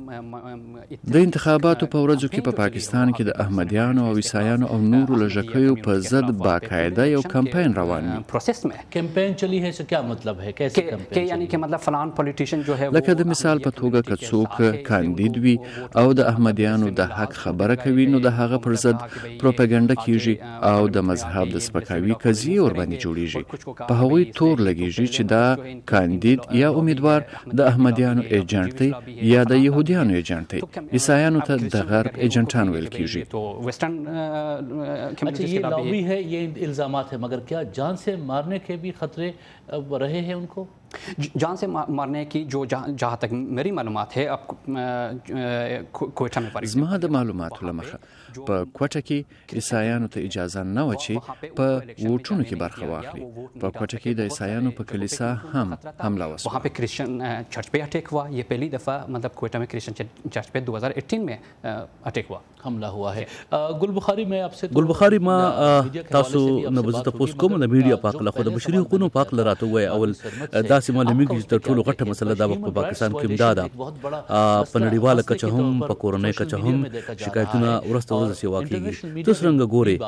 د انتخاباتو په ورځو کې په پاکستان کې د احمدیانو او عیسایانو او نورو لږکیو په ضد باقاعده یو کمپین روان وي. प्रोसेस में کمپین چلی है क्या मतलब है कैसे کمپین یعنی کہ مطلب فلان پولیټیشن جو ہے لکه د مثال په توګه که څوک کاندید وي او د احمدیانو د حق خبره کوي نو د هغه پر ضد پروپاګاندا کیږي او د مذهب د سپکاوي قضیې ورباندې جوړیږي. په هغوی تور لګیږي چې دا کاندید یا امیدوار د احمدیانو ایجنټ دی یا د يهودیانو ایجنټ دی. عیسایانو ته د غرب ایجنټان ویل کیږي. تو ویسٹرن اچھا یہ لابی ہے یہ الزامات ہے مگر کیا جان سے مارنے کے بھی خطرے رہے ہیں ان کو؟ جان سے مارنے کی جو جہاں تک میری معلومات ہے اب کوئٹہ میں پاری زما د معلوماتو له مخه په کوټه کې عیسایانو ته اجازه نه و چې په ووټونو کې برخه واخلي. په کوټه کې د عیسایانو په کلیسا هم حمله وشوه. وہاں پہ کرسچن چرچ پہ اٹیک ہوا. یہ پہلی دفعہ مطلب کوئٹہ میں کرسچن چرچ پہ دو ہزار اٹھارہ میں اٹیک ہوا حمله ہوا ہے. گل بخاری میں آپ سے گل بخاری ما تاسو نه بزته پوس کوم د میډیا پاک له خو د بشري حقوقو پاک لراته وای اول داسې معلومیږي چې تر ټولو غټه مسله دا په پاکستان کې امداد په نړیواله کچه هم په کورنۍ کچه هم شکایتونه ورسته ورسته سی واقعي. تاسو څنګه ګوري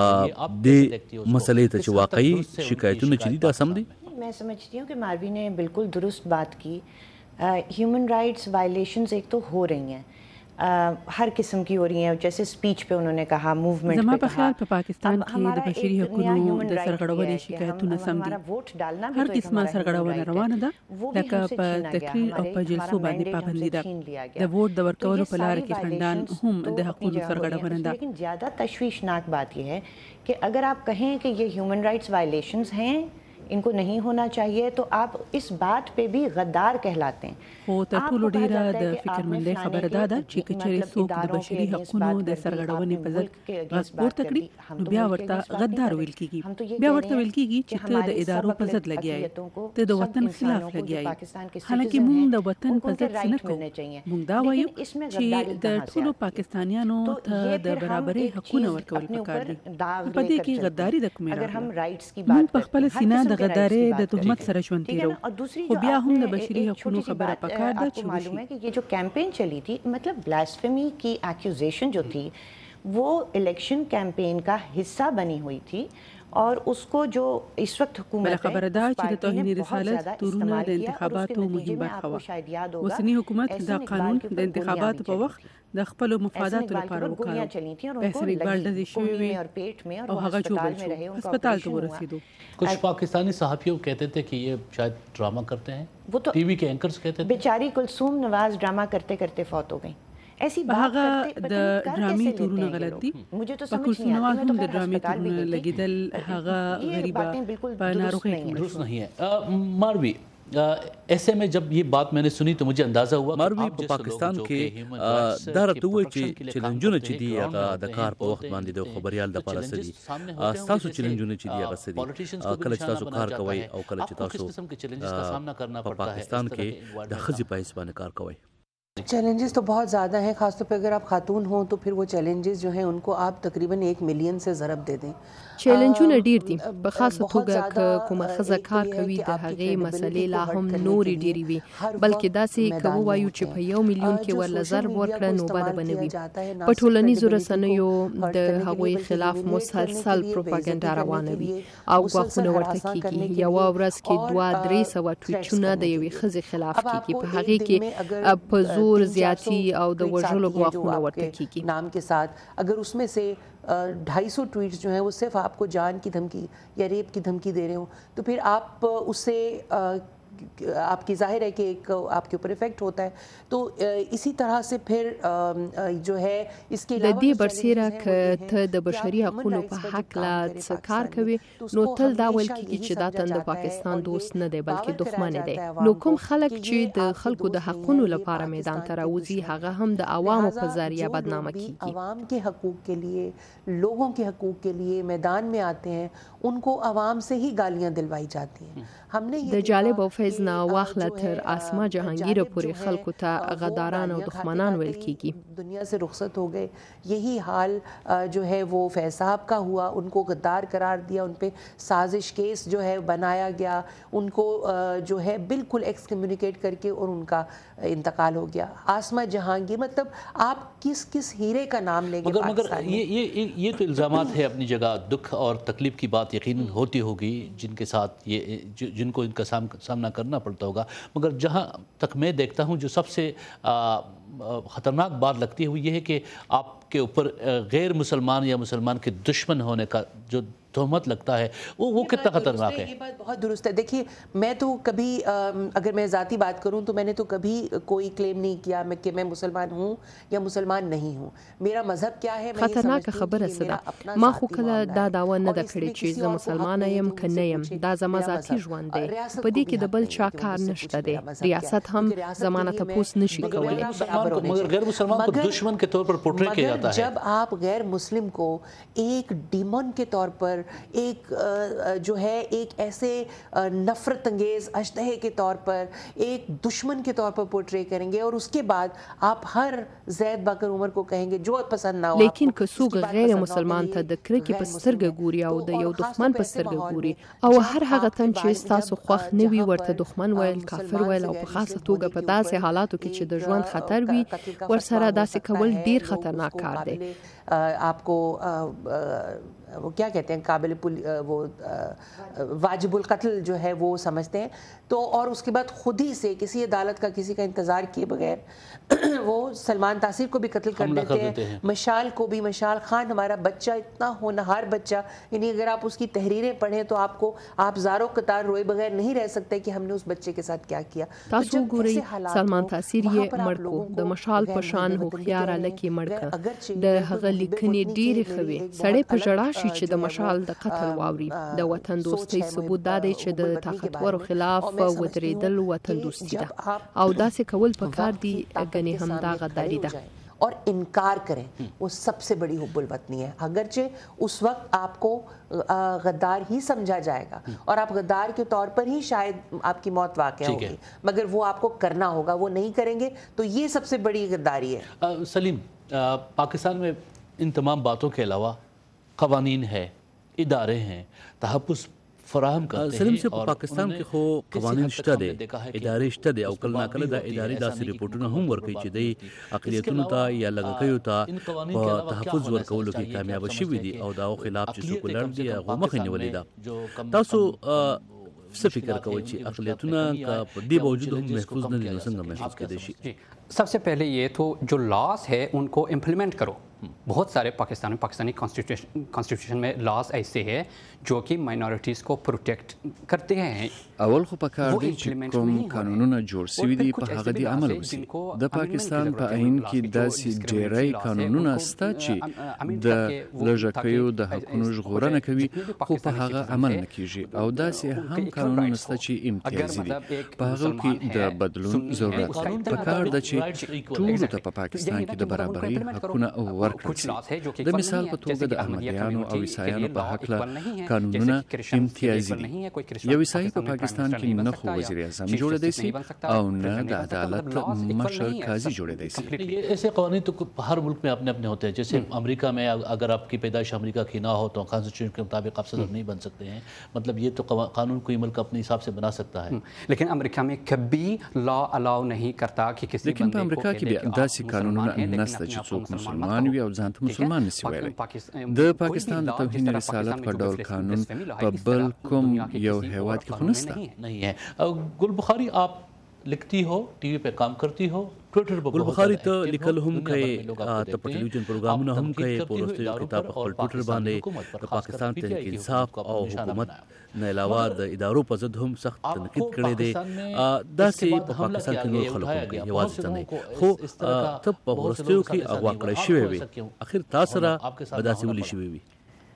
د مسلې ته چې واقعي شکایتونه چې دي دا سم دي؟ मैं समझती हूँ कि मारवी ने बिल्कुल दुरुस्त बात की. ह्यूमन राइट्स वायलेशंस एक तो हो रही हैं, हर किस्म की हो रही हैं. जैसे स्पीच पे उन्होंने कहा, मूवमेंट زما په خیال په پاکستان کې د بشري حقوقو د سرغړونې شکایتونه سم دي. هر قسمه سرغړونه روانه ده لکه په تقریر او په جلسو باندې پابندي ده. د ووټ د ورکولو په لار کې خندان هم د حقوقو سرغړونه ده. लेकिन ज़्यादा तशवीशनाक बात यह है कि अगर आप कहें कि ये ह्यूमन राइट्स वायलेशंस हैं, इनको नहीं होना चाहिए, तो आप इस बात पे भी गद्दार कहलाते हैं. خو تر ټولو ډیره د فکرمندۍ خبره دا ده چې کچېرې څوک د بشري حقوقو د سرغړونې په ضد غږ پورته کړي نو بیا ورته غدار ویل کیږي. بیا ورته ویل کیږي چې ته د ادارو په ضد لګیای، ته د وطن خلاف لګیای. حالکه موږ د وطن په ضد څه نه کوو. موږ دا وایو چې د ټولو پاکستانیانو ته د برابرۍ حقونه ورکول پکار دي. په دې کې غداري د کومې راغله؟ موږ په خپل سینه د غدارۍ د تهمت سره ژوند تیرو، خو بیا هم د بشري حقوقو خبره پکار आपको मालूम है कि ये जो कैंपेन चली थी, मतलब ब्लास्फेमी की एक्यूजेशन जो थी वो इलेक्शन कैंपेन का हिस्सा बनी हुई थी और उसको जो इस वक्त हुकूमत خبره ده چې د توهین رسالت تورونه د انتخاباتو مهم برخه وه. اوسنی حکومت دا قانون د انتخاباتو په وخت د خپل مفاداتو لپاره وکاروه. بهتر اقبال ډزې شوې وې او هغه چوبل شو، هسپتال ته ورسېدو. कुछ पाकिस्तानी सहाफ़ियों कहते थे कि ये शायद ड्रामा करते हैं, वो तो टीवी के एंकर्स कहते थे। बेचारी कुलसूम नवाज ड्रामा करते करते फौत हो गई। ऐसी बात करते د ډرامې تورونه غلط دي. په کلثوم نواز هم د ډرامې تورونه لګېدل هغه غریبه په ناروغۍ کې درست नहीं है। मारवी ऐसे में जब ये बात मैंने सुनी तो मुझे अंदाजा हुआ मारवी په पाकिस्तान کې دا راته وایي چې چیلنجونه چې دي هغه د کار په وخت باندې د خبريال د پاره سدي تاسو چیلنجونه چې دي هغه سدي کله چې تاسو کار کوي او کله چې تاسو په پاکستان کې د خزي په حساب باندې کار کوي. चैलेंजेस तो बहुत ज़्यादा हैं, ख़ासतौर पे अगर आप खातून हों तो फिर वो चैलेंजेस जो हैं उनको आप तकरीबन एक मिलियन से ज़रब दे दें. چیلنجونه ډیر دي، په خاصه توګه که کومه ښځه کار کوي د هغې مسلې لا هم نورې ډېرې وي، بلکې داسې که ووایو چې په یو میلیون کې ورله ضرب ورکړه نو بده به نه وي. په ټولنیزو رسنیو د هغوی خلاف مسلسل پروپاګنډا روانه وي او ګواښونه ورته کېږي. یوه ورځ کې دوه درې سوه ټویټونه د یوې ښځې خلاف کېږي، په هغې کې په زور زیاتی او د وژلو ګواښونه ورته کېږي. नाम के साथ अगर उसमें से ढाई सौ ट्वीट्स जो हैं वो सिर्फ आपको जान की धमकी या रेप की धमकी दे रहे हो तो फिर आप उससे आपकी जाहिर है कि एक आपके ऊपर इफेक्ट होता है. तो इसी तरह से फिर जो है इसके د دې برسیره که ته د بشري حقوقو په حق لا څه کار کوي نو تل دا ویل کېږي چې دا تن د پاکستان دوست نه دی بلکې دښمن دی. نو کوم خلک چې د خلکو د حقوقو لپاره میدان ته راوځي هغه هم د عوامو په ذریعہ بدنامه کیږي. عوام के हकूक़ के लिए लोगों के हकूक़ के लिए मैदान में आते हैं उनको आवाम से ही गालियां दिलवाई जाती हैं. हमने د جالب او فیض نه واخله تر اسما جهانگیر پورې خلکو ته غداران او دښمنان ویل کیږي. दुनिया से रुखसत हो गए. यही हाल जो है वो फैज साहब का हुआ, उनको गद्दार करार दिया, उन पे साजिश केस जो है बनाया गया, उनको जो है बिल्कुल एक्स कम्युनिकेट करके और उनका इंतकाल हो गया. आसमा जहांगीर मतलब आप किस किस हीरे का नाम लेंगे. मगर मगर ये ये ये तो इल्ज़ामात है अपनी जगह, दुख और तकलीफ की बात यकीनन होती होगी जिनके साथ ये जिनको इनका सामना करना पड़ता होगा. मगर जहाँ तक मैं देखता हूँ जो सबसे ख़तरनाक बात लगती है वो ये है कि आपके ऊपर गैर मुसलमान या मुसलमान के दुश्मन होने का जो तोहमत लगता है वो वो कितना खतरनाक है. ये बात बहुत दुरुस्त है. देखिए मैं तो कभी अगर मैं ज़ाती बात करूं तो मैंने तो कभी कोई क्लेम नहीं किया मैं कि मैं मुसलमान हूं या मुसलमान नहीं हूं. मेरा मजहब क्या है خطرناک خبره څه ده. ما خو کله دا داوا نه ده کړې چې زه مسلمان یم که نه یم. دا زما ذاتي ژوند دی، په دې کې د بل چا کار نشته دی. ریاست هم زمانه تپوس نشي کولی. मगर गैर मुसलमान को दुश्मन के तौर पर पोर्ट्रे किया जाता है. जब आप गैर मुस्लिम को एक डीमन के तौर पर एक जो है एक ऐसे नफरत अंगेज अशतहे के तौर पर एक दुश्मन के तौर पर पोर्ट्रे करेंगे और उसके बाद आप हर जैद बकर उमर को कहेंगे जो पसंद ना हो. लेकिन که څوک غیر مسلمان ته د کرکې په سترګه ګوري او د یو دښمن په سترګه ګوري او هر هغه تن چې ستاسو خوښ نه وي ورته دښمن ویل، کافر ویل او په خاصه توګه په داسې حالاتو کې چې د ژوند خطر وي ورسره داسې کول ډیر خطرناک کار دی. आपको वो क्या कहते हैं काबिल वो वाजिबुल कत्ल जो है वो समझते हैं. तो और उसके बाद खुद ही से किसी अदालत का किसी का इंतज़ार किए बगैर वो सलमान तासीर को भी कत्ल कर देते हैं, हैं मशाल को भी. मशाल खान हमारा बच्चा इतना होनहार बच्चा, यानी अगर आप उसकी तहरीरें पढ़ें तो आपको आप ज़ारो कतार रोए बगैर नहीं रह सकते कि हमने उस बच्चे के साथ क्या किया. تاسو ګورئ سلمان تاثیر یې مړ کو، د مشال په شان هوښیار هلک یې مړ کړ. د هغه لیکنې ډېرې ښه وې. سړی په ژړا شي چې د مشال د قتل واوري. د وطن دوستۍ ثبوت دا دی چې د طاقتورو خلاف ودرېدل وطن دوستي ده او داسې کول پکار دي ګنې همدا غداري ده. और इनकार करें वो सबसे बड़ी हुब्बुल वतनी है. अगरचे उस वक्त आपको गद्दार ही समझा जाएगा और आप गद्दार के तौर पर ही शायद आपकी मौत वाक़या होगी, मगर वो आपको करना होगा, वो नहीं करेंगे तो ये सबसे बड़ी गद्दारी है. सलीम, पाकिस्तान में इन तमाम बातों के अलावा क़वानीन है, इदारे हैं, तहफ़्फ़ुज़ फराहम करते सलीम हैं से पाकिस्तान के खो कवानीन शته दي اداري شته دي او کله ناکله د اداري داسې ریپورتونه هم ورکوي چې د اقلیتونو ته یا لږکیو ته په تحفظ ورکولو کې کامیاب شوي دي او دا خلاف چې څوک لړ دي هغه مخه نیولې ده. تاسو څه فکر کوئ چې اقلیتونه کا په دې باوجود هم محفوظ نه دي نو څنګه محفوظ کېدای شي؟ सबसे पहले ये तो जो लॉज है उनको इम्प्लीमेंट करो. बहुत सारे पाकिस्तान में पाकिस्तानी कॉन्स्टिट्यूशन कॉन्स्टिट्यूशन में लॉज ऐसे हैं जो कि माइनॉरिटीज़ को प्रोटेक्ट करते हैं. اول خو پکار دی چې کوم قانونونه جوړ شوي دي په هغه دی عمل وشي. د پاکستان په عین کې داسې ډېری قانونونه شته چې د لږکیو د حقونو ژغورنه کوي خو په هغه عمل نه کیږي او داسې هم قانونونه شته چې امتیازي دي. په هغه کې د بدلون ضرورت دی. پکار ده چې ټولو ته په پاکستان کې د برابرۍ حقونه ورکړل شي. د مثال په توګه د احمدیانو او عیسایانو په هکله قانونونه امتیازي دي. یو عیسائی په پاکستان کې نه خو وزیر اعظم جوړېدای شي او نه د عدالت مشر قاضي جوړېدای شي. ऐसे कानून तो हर मुल्क में अपने अपने होते हैं. जैसे अमेरिका में अगर आपकी पैदाइश अमेरिका की ना हो तो कॉन्स्टिट्यूशन के मुताबिक आप सदर नहीं बन सकते हैं. मतलब ये तो कानून कोई मुल्क अपने हिसाब से बना सकता है. लेकिन अमेरिका में कभी लॉ अलाउ नहीं करता कि किसी لیکن په امریکا کې بیا داسې قانونونه نشته چې څوک مسلمان وي او ځان ته مسلمان نشي ویلی. د پاکستان د توهین رسالت په ډول قانون په بل کوم یو هیواد کې خو نشته. नहीं है. गुल बुखारी आप लिखती हो, टीवी पे काम करती हो, ट्विटर पर गुल बुखारी ته لیکل هم کوي ته په ټلویزیون پروګرامونه هم کوي په ورستیو کتاب خپل ټویټر باندې د پاکستان تحریک انصاف او حکومت نه علاوه د ادارو په ضد هم سخت تنقید کړی دی. دا چې په پاکستان کې نور خلک کوي یوازې ته نه خو ته په ورستیو کې اغوا کړی شوی وي اخر تاسو را بداسي ولي شوی وي.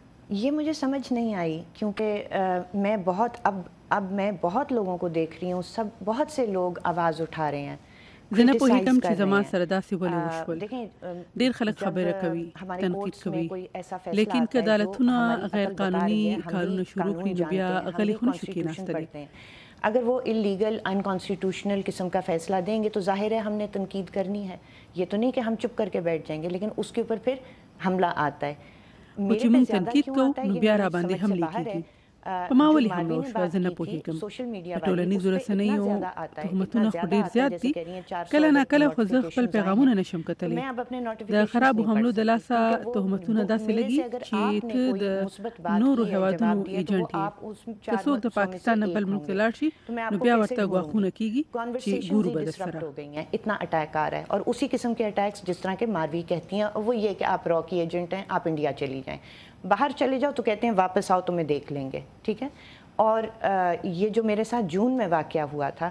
ये मुझे समझ नहीं आई क्योंकि मैं बहुत अब अब मैं बहुत लोगों को देख रही हूँ. सब बहुत से लोग आवाज़ उठा रहे हैं. زه نه پوهېږم چې زما سره داسې ولې وشول. ډېر خلک خبره کوي تنقید کوي لیکن که عدالتونه غیر قانوني کارونه شروع کړي نو بیا غلي خو نشو کېناستلی. अगर वो इलीगल अनकॉन्स्टिट्यूशनल किस्म का फैसला देंगे तो जाहिर है हमने तनकीद करनी है. ये तो नहीं कि हम चुप करके बैठ जाएंगे लेकिन उसके ऊपर फिर हमला आता है. چې موږ تنقید کوو نو بیا را باندې حملې کېږي. په ما ولې حمله وشوه زه نه پوهېږم. په ټولنیزو رسنیو تهمتونه خو ډېر زیات دي. کله ناکله خو زه خپل پیغامونه نشم کتلی. د خرابو حملو د لاسه تهمتونه داسې لګي چې ته د نورو هیوادونو ایجنټ یې. که څوک د پاکستان نه بل ملک ته لاړ شي نو بیا ورته ګواښونه کېږي چې ګورو به درسره. इतना अटैक आ रहा है और उसी किस्म के अटैक्स जिस तरह के मारवी कहती हैं वो ये कि आप रॉ की एजेंट हैं, आप इंडिया चली जाएं. बाहर चले जाओ तो कहते हैं वापस आओ तुम्हें देख लेंगे. ठीक है. और ये जो मेरे साथ जून में वाक़या हुआ था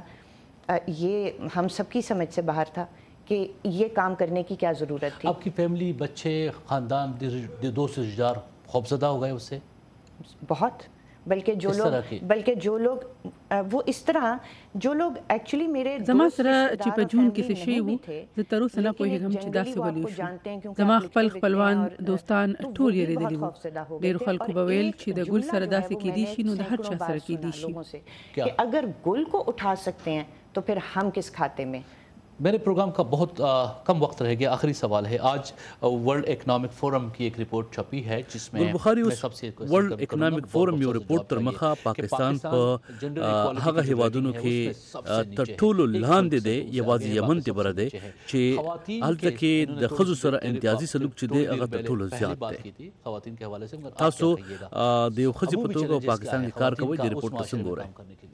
ये हम सबकी समझ से बाहर था कि ये काम करने की क्या ज़रूरत थी. आपकी फैमिली, बच्चे, ख़ानदान, दोस्त रिश्तेदार खौफज़दा हो गए उससे? बहुत. बल्कि जो लोग बल्कि जो लोग वो इस तरह जो लोग एक्चुअली मेरे زما سره چې په جون کې څه شی وو زه تر اوسه نه پوهېږم چې داسې ولې وشو. زما خپل خپلوان دوستان ټول یېرېدلي وو. ډېرو خلکو به ویل چې د ګل سره داسې کېدی شي نو د هر چا سره کېدی شي. कि अगर गुल को उठा सकते हैं तो फिर हम किस खाते में. मेरे प्रोग्राम का बहुत आ, कम वक्त रह गया. आखिरी सवाल है. आज वर्ल्ड इकोनॉमिक फोरम की एक रिपोर्ट छपी है जिसमें वर्ल्ड इकोनॉमिक फोरम यो रिपोर्ट तر مخه پاکستان په هغه هیوادونو کې تر ټولو لاندې دی یوازې یمن ته بر دی چې هلته کې د خزو سره امتیازي سلوک چې دی هغه تر ټولو زیات دی. تاسو د یو خزي په توګه پاکستان کې کار کوئ د रिपोर्ट څنګه وره؟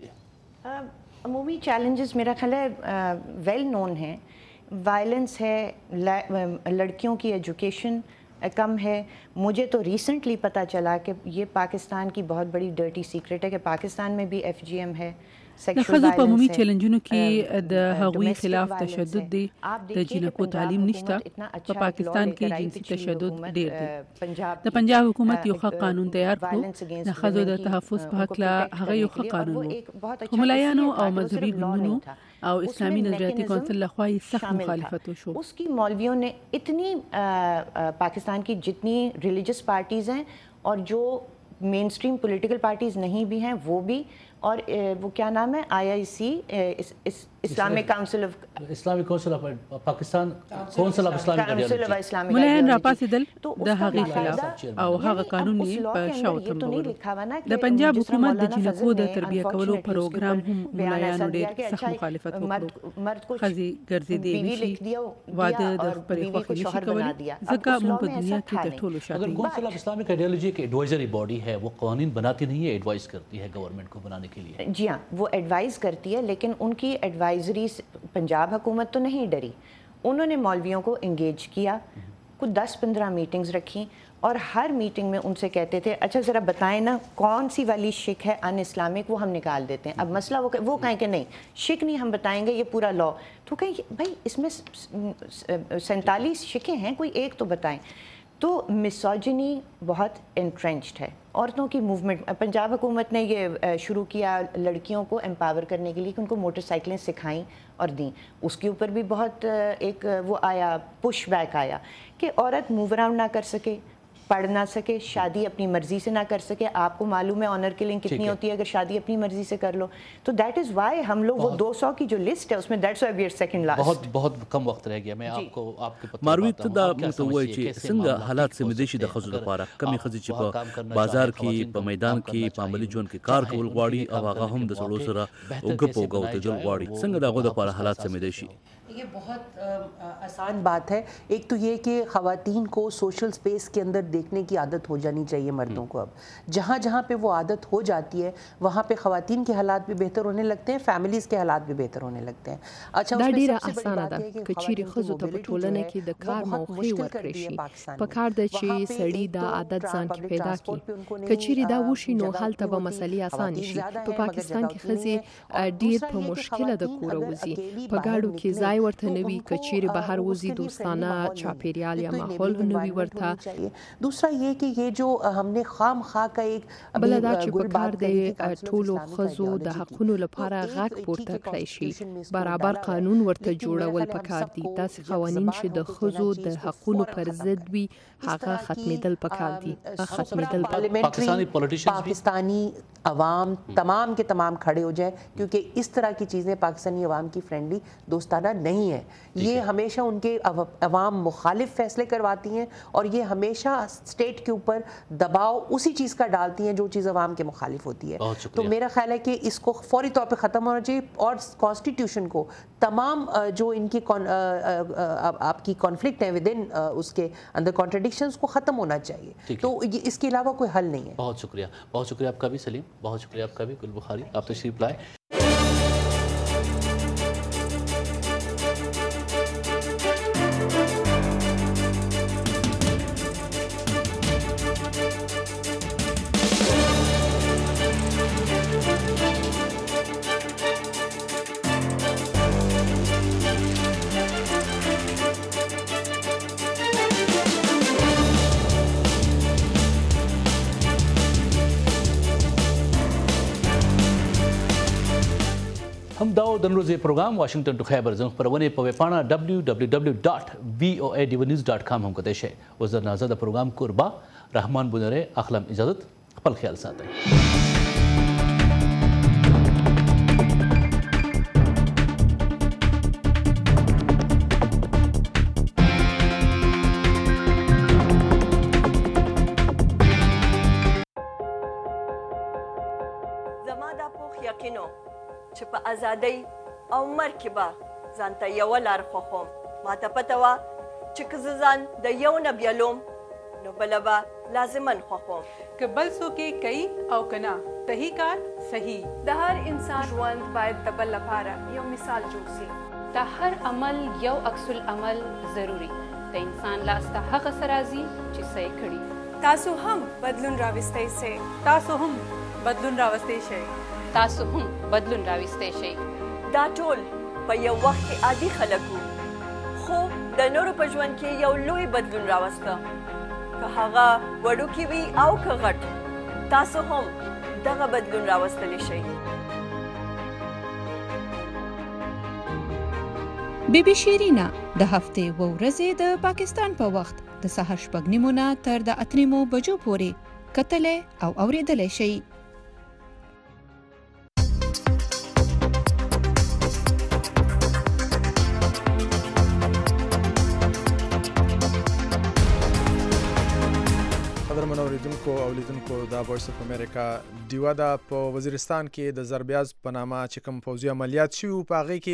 अमूमी चैलेंजेस मेरा ख्याल है वेल नोन है. वायलेंस है, लड़कियों की एजुकेशन कम है. मुझे तो रिसेंटली पता चला कि ये पाकिस्तान की बहुत बड़ी डर्टी सीक्रेट है कि पाकिस्तान में भी एफ जी एम है. د ښځو په عمومي چیلنجونو کې د هغوی خلاف تشدد دی. د جنکو تعلیم نشته. په پاکستان کې جنسي تشدد ډیر دی. د پنجاب حکومت یو ښه قانون تیار کړو د ښځو د تحفظ په هکله. هغه یو ښه قانون و خو ملایانو او مذهبي ګوندونو او اسلامي نظریاتي کونسل لخوا یې سخت مخالفت وشو. उसकी मौलवियों ने इतनी पाकिस्तान की जितनी रिलीजियस पार्टीज़ हैं और जो मेन स्ट्रीम पॉलिटिकल पार्टीज़ नहीं भी हैं वो भी और वो क्या नाम है I I C Islamic council of Islamic council of Pakistan council of Islamic ملایان راپاسېدل د هغې خلاف او هغه قانون یې په شاوته مړ د پنجاب حکومت د جنکو د تربیه کولو پروګرام هم ملایانو ډېر سخت مخالفت وکړو ښځې ګرځېدې نشي واده د خپلې خوښې نشي کولی ځکه موږ په دنیا کې تر ټولو شاته یو council of Islamic ideology एक एडवाइजरी बॉडी है वो कानून बनाती नहीं है एडवाइस करती है गवर्नमेंट को बनाने के लिए जी हाँ वो एडवाइस करती है लेकिन उनकी एडवाइजरी पंजाब हुकूमत तो नहीं डरी उन्होंने मौलवियों को इंगेज किया कुछ दस पंद्रह मीटिंग्स रखी और हर मीटिंग में उनसे कहते थे अच्छा ज़रा बताएं ना कौन सी वाली शिक है अन इस्लामिक वो हम निकाल देते हैं अब मसला वो वो कहें कि नहीं शिक नहीं हम बताएंगे ये पूरा लॉ तो कहें भाई इसमें सैंतालीस शिकें हैं कोई एक तो बताएं तो मिसोजिनी बहुत इंट्रेंच्ड है औरतों की मूवमेंट पंजाब हुकूमत ने ये शुरू किया लड़कियों को एम्पावर करने के लिए कि उनको मोटरसाइकिलें सिखाईं और दी उसके ऊपर भी बहुत एक वो आया पुश बैक आया कि औरत मूव अराउंड ना कर सके पढ़ ना सके शादी अपनी मर्जी से ना कर सके आपको मालूम है ऑनर किलिंग कितनी होती है अगर शादी अपनी मर्जी से कर लो तो दैट इज व्हाई हम लोग वो दो सौ की जो लिस्ट है उसमें that's why we are second last बहुत बहुत कम वक्त रह गया मैं आपको आपके पत्र मारुति दा متوي چې څنګه حالات سمدي شي د خزو لپاره کمی خزي چې په بازار کې په میدان کې په عملي ژوند کې کار کول غواړي او هغه هم د سړو سره وګ پوګو ته جوړ غواړي څنګه دغه لپاره حالات سمدي شي ये बहुत आसान बात है एक तो ये कि ख़वातीन को सोशल स्पेस के अंदर देखने की आदत हो जानी चाहिए मर्दों को अब जहाँ जहाँ पे वो आदत हो जाती है वहाँ पे ख़वातीन के हालात भी बेहतर होने लगते हैं फैमिलीज़ के हालात भी बेहतर होने लगते हैं अच्छा دا ډیره اسانه ده که چیرې ښځو ته په ټولنه کې د کار موقع ورکړی شي پکار ده چې سړی دا عادت ځان کې پیدا کړي که چیرې دا وشي نو هلته به مسلې اسانې شي په پاکستان کې ښځې ډیر په مشکله د کوره وځي په ګاډو کې ځای ورته نوي کچيري بهر وزي دوستانه چاپیریال یا ماحول نوي ورته दूसरा ये कि ये जो हमने खाम खा का एक بلدا چې په کار د ټولو خزو د حقونو لپاره غږ پورته کړی شي برابر قانون ورته جوړول پکار دي تاسو قوانين چې د خزو د حقونو پر ضد وي هغه ختمېدل پکار دي ختمېدل पाकिस्तानी पॉलिटिशियंस पाकिस्तानी अवाम तमाम के तमाम खड़े हो जाए क्योंकि इस तरह की चीज़ें पाकिस्तानी अवाम की फ्रेंडली दोस्ताना नहीं है ये हमेशा उनके अवाम मुखालिफ फैसले करवाती हैं और ये हमेशा स्टेट के ऊपर दबाव उसी चीज़ का डालती हैं जो चीज़ अवाम के मुखालिफ होती है तो मेरा ख्याल है कि इसको फौरी तौर पे ख़त्म होना चाहिए और कॉन्स्टिट्यूशन को तमाम जो इनकी आपकी कॉन्फ्लिक्ट है विद इन उसके अंदर कॉन्ट्रडिक्शंस को ख़त्म होना चाहिए तो इसके अलावा कोई हल नहीं है। बहुत शुक्रिया बहुत शुक्रिया आपका भी सलीम बहुत शुक्रिया आपका भी गुल बुखारी आप तशरीफ लाए। हम दाव د نن ورځې پروګرام واشنگټن ټو خیبر زموږ خپرونې په ویبپاڼه دبلیو دبلیو دبلیو ډاټ وی او ای ډیو نیوز ډاټ کام هم کولی شئ اوس در نازه د پروګرام کوربه رحمان بونری اخلم اجازت خپل خیال ساتئ چې په ازادۍ او مرګ کې به ځان ته یوه لار خوښوم ما ته پته وه چې که زه ځان د یو نه بیلوم نو بله به لازما خوښوم که بل څوک یې کوي او که نه صحیح کار صحیح د هر انسان ژوند باید د بل لپاره یو مثال جوړ سي د هر عمل یو عکس العمل ضروري د انسان لاس ته هغه څه راځي چې څه یې کړي تاسو هم بدلون راوستی سئ تاسو هم بدلون راوستی شئ تاسو هم بدلون راوستی شئ دا ټول په یو وخت کې عادي خلک وو خو د نورو په ژوند کې یو لوی بدلون راوسته که هغه وړوکی وي او که غټ تاسو هم دغه بدلون راوستلی شئ بی بی شیرینا د هفتې و ورځې د پاکستان په وخت د سهار شپږ نیمو نه تر د اته نیمو بجو پورې کتلی او اورېدلی شئ اوریدونکو او لیدونکو د وایس اف امریکا ډیوا دا په وزیرستان کې د زربیاز په نامه چې کوم پوځي عملیات شوي په هغې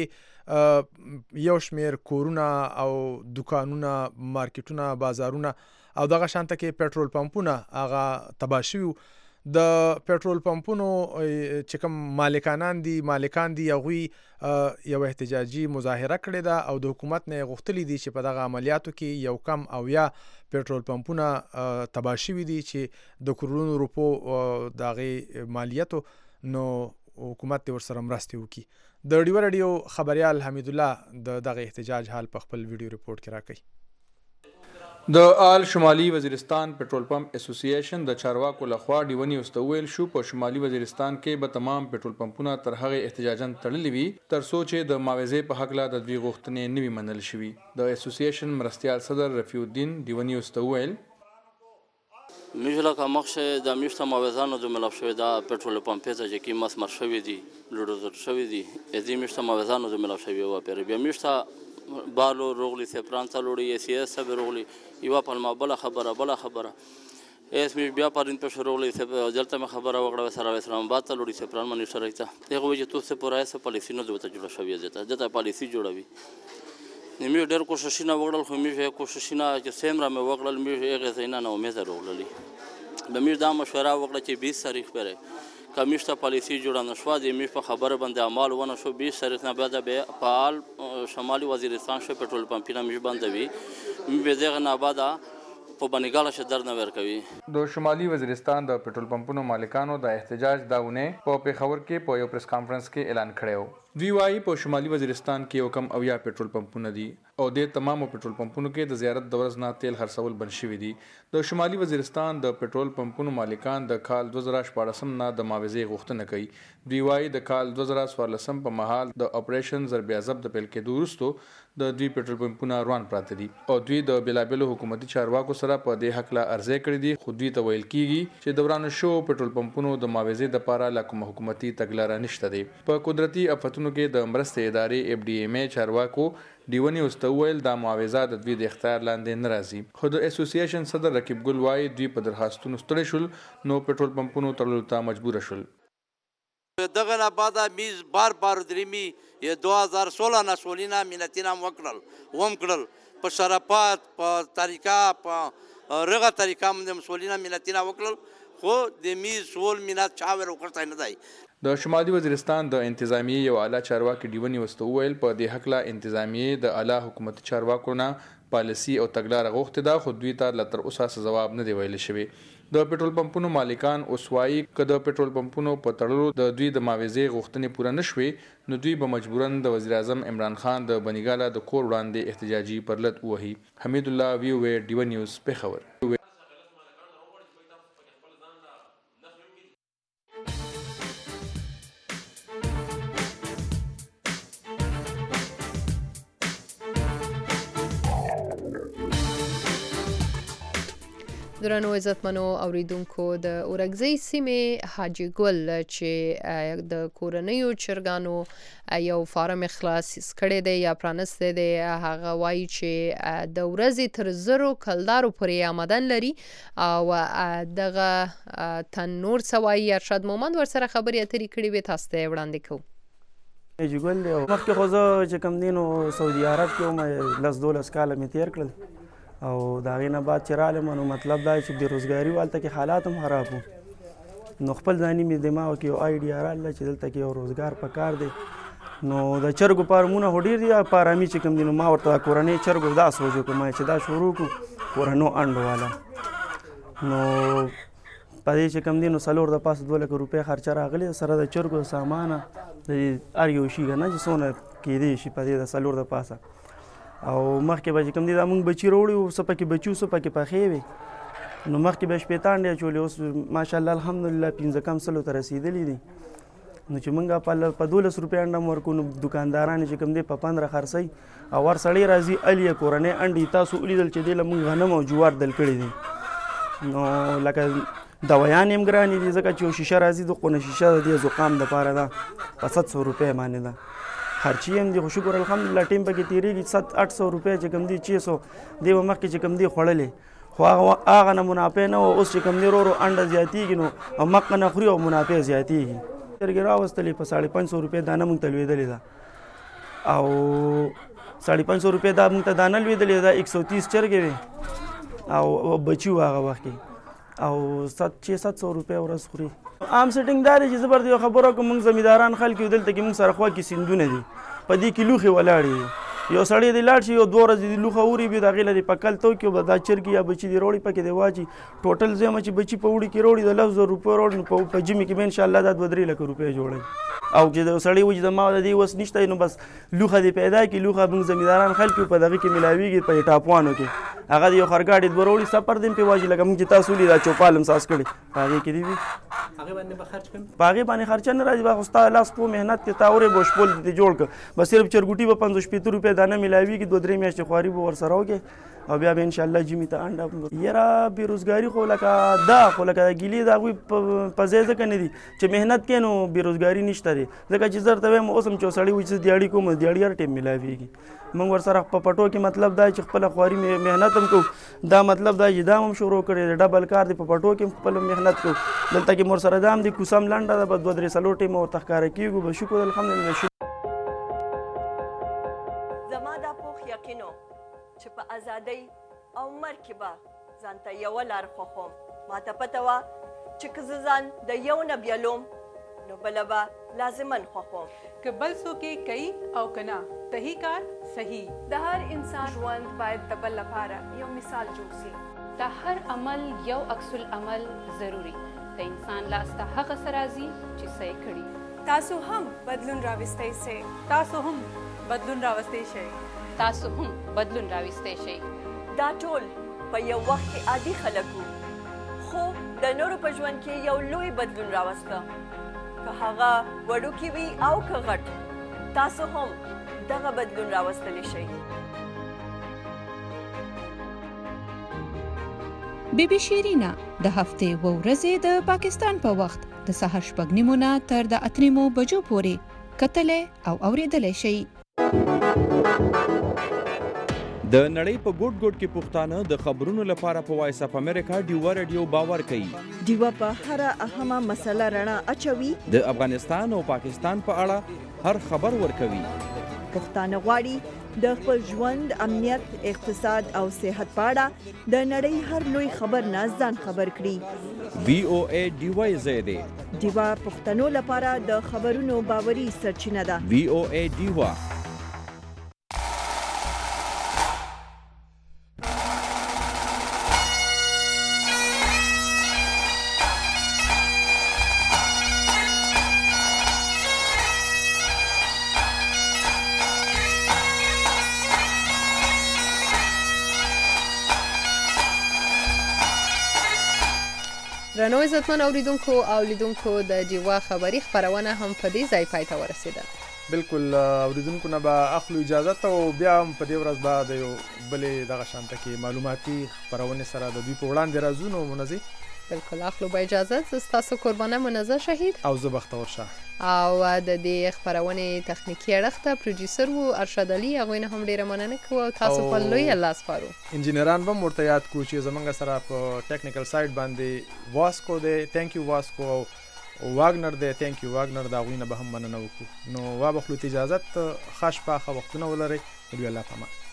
کې یو شمېر کورونه او دوکانونه مارکیټونه بازارونه او دغه شانته کې پټرول پمپونه هغه تباه شوي د پټرول پمپونو چې کوم مالکانان دي مالکان دي هغوی یو احتجاجي مظاهره کړې ده او د حکومت نه غوښتلي دي چې په دغه عملیاتو کې یو کم او یا پټرول پمپونه تباه شوي دي چې د کروڑونو روپو د هغې مالیاتو نو حکومت دې ورسره مرستې وکړي. د ډیوه راډیو خبریال حمید الله د دغه احتجاج حال په خپل ویډیو ریپورټ کې راکوي. د آل شمالي وزیرستان پټرول پمپ اسوسییشن د چارواکو لخوا ډیوه نیوز ته وویل شو په شمالي وزیرستان کې به تمام پټرول پمپونه تر هغې احتجاجاً تړلي وي تر څو چې د معاوضې په هکله د دوی غوښتنې نه وي منل شوي. د اسوسییشن مرستیال صدر رفیع الدین ډیوه نیوز ته وویل میشه لکه مخکې د میاشته معاوضانو د ملاف شوي دا پټرول پمپې ته چې کوم مسمر شوي دي لوډوزر شوي دي دې میاشته معاوضانو د ملاف شوي وه پیرې بیا میاشته بالو روغلی سپران ته لوړی سی اس سب روغلی یوه پلمه بله خبره بله خبره ایس می بیا پرین پېښه روغلی دلته مې خبره وکړه سره اسلام آباد ته لوړی سپران منیسټر ته هغه وایي چې تو څه پوره څه پالیسي نه دوته جوړه شوې ده دته پالیسي جوړوي نیمه ډېر کوششونه وکړل خو مې کوششونه چې سیم را مې وکړل مې هغه زینا نه امید روغلی به مې دا مشوره وکړه چې بیس تاریخ پرې کمیشته پالیسی جوړه نه شوه د میش په خبره باندې عمل ونه شو بیس تاریخ نه بعد به فعال شمالي وزیرستان شو پټرول پمپونه میش بندوي مې به دغه نه بعد په بنګاله شدر نه ورکوي. د شمالي وزیرستان د پټرول پمپونو مالکانو د احتجاج داونه په پیښور کې په یو پریس کانفرنس کې اعلان کړی و. دوی وايي په شمالي وزیرستان کې یو کم اویا پټرول پمپونه دي او د تمامو پټرول پمپونو کې د زیارت د ورځ نه تیل خرڅول بند شوي دي. د شمالي وزیرستان د پټرول پمپونو مالکان د کال دوه زره شپاړسم نه د معاوضې غوښتنه کوي. دوی وايي د کال دوه زره څوارلسم په مهال د اپریشن ضرب عضب د پیل کېدو وروسته د دوی پټرول پمپونه روان پراته دي او دوی د بېلابېلو حکومتي چارواکو سره په دې هکله عرضې کړې دي خو دوی ته ویل کېږي چې د ورانو شوو پټرول پمپونو د معاوضې دپاره لا کومه حکومتي تګلاره نشته دی. په قدرتي افتونو کې د مرستې ادارې اف ډي ایم ای چارواکو ډیوه نیوز ته وویل دا معاوضه د دوی د اختیار لاندې نه راځي. خو د اسوسییشن صدر رقیب ګل وایي دوی په درخواستونو ستړي شول نو پټرول پمپونو تړلو ته مجبوره شول. دغه نه بعد میز بار بار درېمي یا دوه هزار سوله نه سولینا مینتینا هم وکړل وم کړل په شرافت په طریقه په رغه طریقه هم سولینا مینتینا وکړل خو د میز سول مینت چا ور وکړای نه دی. د شمالي وزیرستان د انتظامیې یو اعلی چارواکي ډیوه نیوز ته وویل په دې هکله انتظامیې د اعلی حکومتي چارواکو نه پالیسي او تګلاره غوښتې ده خو دوی ته لا تر اوسه څه ځواب نه دی ویلی شوی. د پټرول پمپونو مالکان اوس وایي که د پټرول پمپونو په تړلو د دوی د معاوضې غوښتنې پوره نه شوې نو دوی به مجبوراً د وزیر اعظم عمران خان د بنګاله د کور وړاندې احتجاجي پرلط ووهي. حمید الله وی او ډیوه نیوز پېښور. درنو عزتمنو اوریدونکو د اورګزۍ سیمې حاجي ګل چې د کورنیو چرګانو یو فارم خلاص کړی دی یا پرانستی دی هغه وایي چې د ورځې تر زرو کلدارو پورې آمدن لري او دغه تن نور څه وایي ارشاد مومند ورسره خبرې اترې کړې وې تاسو ته یې وړاندې کوو. حاجي ګل دی مخکې خو زه چې کوم دی نو سعودي عرب کې وم لس دولس کاله مې تېر کړل او د هغې نه بعد چې رالم نو مطلب دا چې بېروزګاري و هلته کې حالات هم خراب وو نو خپل ځاني مې دماغ کې یو آیډیا راغله چې دلته کې یو روزګار پکار دی نو د چرګو فارمونه خو ډېر دي په ارامي چې کوم دي نو ما ورته کورنۍ چرګو دا سوچ وکړو ما چې دا شروع کړو کورنو انډو والا نو په دې چې کوم دي نو څلور د پاسه دوه لکه روپۍ خرچه راغلې سره د چرګو سامانه د هر یو شي که نه چې څونه کېدی شي په دې د څلور د پاسه او مخکې به چې کوم دي دا موږ بچي راوړي وو څه پکې بچي څه پکې پخې وې نو مخکې به شپېته انډې اچولې اوس ماشاءالله الحمدلله پنځه کم سلو ته رسېدلي دي نو چې موږ په دولس روپۍ انډه هم ورکو نو دوکانداران چې کوم دی په پندره خرڅوي او ور سړی راځي الې یې کورنۍ انډې تاسو ولیدل چې دی له موږ غنم او جوار دل کړي دي نو لکه دوایان هم ګرانې دي ځکه چې یو شیشه راځي د قونه شیشه د دې زکام دپاره ده په ست سو روپۍ باندې ده خرچي هم دي خو شکر الحمدلله ټیم پکې تېرېږي ست اټ سو روپۍ چې کوم دي چھ سو دی به مخکې چې کوم دی خوړلې خو هغه نه منافع نه و. اوس چې کوم دی ورو ورو انډه زیاتېږي نو مقه نه خوري او منافع زیاتېږي. چرګې راوستلې په ساړه پنځه سوه روپۍ دانه موږ ته لوېدلې ده او ساړه پنځه سوه روپۍ دا موږ ته دانه لوېدلې ده. ایک سو تیس چرګې وې او بچي وو هغه وخت کې او سات چھ سات سوه روپۍ ورځ خوري. عام سیټینګ دا دی چې زه به یو خبره کوم، موږ زمینداران خلک یو دلته کې موږ سره خوا کې سیندونه دي، په دې کې لوښې ولاړې دي. یو سړی دی لاړ شي یو دوه ورځې د لوښه اوري بیا د هغې لرې په کل تو کې به دا چرګې یا بچي دې روړي پکې دی واچي. ټوټل زما چې بچي په وړي کې روړي د لس زره روپۍ روړي نو په ژمي کې به انشاءالله دا دوه درې لکه روپۍ جوړوي. او چې د سړی وایي زما د دې وس نشته نو بس لوښه دې پیدا کړي. لوښه موږ زمینداران خلک په دغه کې ملاویږي په ټاپوانو کې. هغه د یو خرګاډي دوه روړي سفر دې پې واچي لکه موږ چې تاسو ولي دا چوپال هم ساس کړي په هغې کې دي وي هغې باندې به خرچ کوم په هغې باندې خرچه نه راځي. خو ستا لاس پو محنت کې تا اورې به شپول دې جوړ کړه بس صرف چرګوټي به پنځوس شپېته روپۍ دانه ملاویږي. دوه درې میاشتې خواري به ورسره وکړې او بیا به انشاءالله ژمي ته انډه. یاره بېروزګاري خو لکه دا خو لکه ګیلې د هغوی په ځای ځکه نه دي چې محنت کوي نو بېروزګاري نشته دی. ځکه چې زه درته وایم اوس هم چې یو سړی وایي چې زه دیاړي کوم دیاړي هر ټایم ملاویږي. موږ ورسره په پټو کې مطلب دا چې خپله خواري محنت هم کوو. دا مطلب دا چې دا هم شروع کړی دی ډبل کار دی په پټو کې هم خپل محنت کوو. دلته کې مور سره دا هم دی کوڅه هم لنډه ده بس دوه درې څلور ټیمه ورته ښکاره کېږو به شکر الحمدلله. زما دا پوخ یقین و چې په ازادۍ او مرګ کې به ځان ته یوه لار خوښوم. ما ته پته وه چې که زه ځان د یو نه بیلوم نو بله به لازما خوښوم. که بل څوک یې کوي او که نه صحیح کار صحیح. د هر انسان ژوند باید د بل لپاره یو مثال جوړ شي. د هر عمل یو عکس العمل ضروري. د انسان لاس ته هغه څه راځي چې څه یې کړي. تاسو هم بدلون راوستی سئ. تاسو هم بدلون راوستی شئ. تاسو هم بدلون راوستی شئ. دا ټول په یو وخت کې عادي خلک وو خو د نورو په ژوند کې یو لوی بدلون راوسته. که هغه وړوکی وي او که غټ تاسو هم دغه بدلون راوستلی شئ. بی بی شیرینا د هفتې و ورځې د پاکستان په وخت د سهار شپږ نیمو نه تر د اته نیمو بجو پورې کتلی او اوریدلی شئ. د نړۍ په ګوټ ګوټ کې پښتانه د خبرونو لپاره په وایس اف امریکا ډیوا رادیو باور کوي. ډیوا په هر اهمه مسله رڼا اچوي. د افغانستان او پاکستان په اړه هر خبر ورکوي. پښتانه غواړي د خپل ژوند، امنیت، اقتصاد او صحت په اړه د نړۍ هر لوی خبر نه ځان خبر کړي. وی او ای ډیوا زیاده ډیوا پښتنو لپاره د خبرونو باوري سرچینه ده. وی او ای ډیوا درنو عزتمن اوریدونکو او لیدونکو د ډیوا خبری خبرونه هم په دې ځای پای ته ورسیده. بالکل اوریدونکو نه به اخلو اجازه ته او بیا هم په دې ورځ به د یو بلې دغه شانته کې معلوماتي خبرونه سره د دوی په وړاندې راځو. منزي بالکل اخلو به اجازه تاسو قربانه منزه شهید او زه بختور شه او د دې خبرونه تخنیکی اړخ ته پروډوسر وو ارشد علي. هغه نه هم ډیره مننه کوم او تاسو په لوی الله سپارو. انجینران به مرته یاد کو چې زمونږ سره په ټیکنیکل سایډ باندې واسکو دی. ثانک یو واسکو او واګنر دی. ثانک یو واګنر دا غوینه به هم مننه وکړو. نو وابخلو اجازه خاص په وختونه ولري. الله پامان.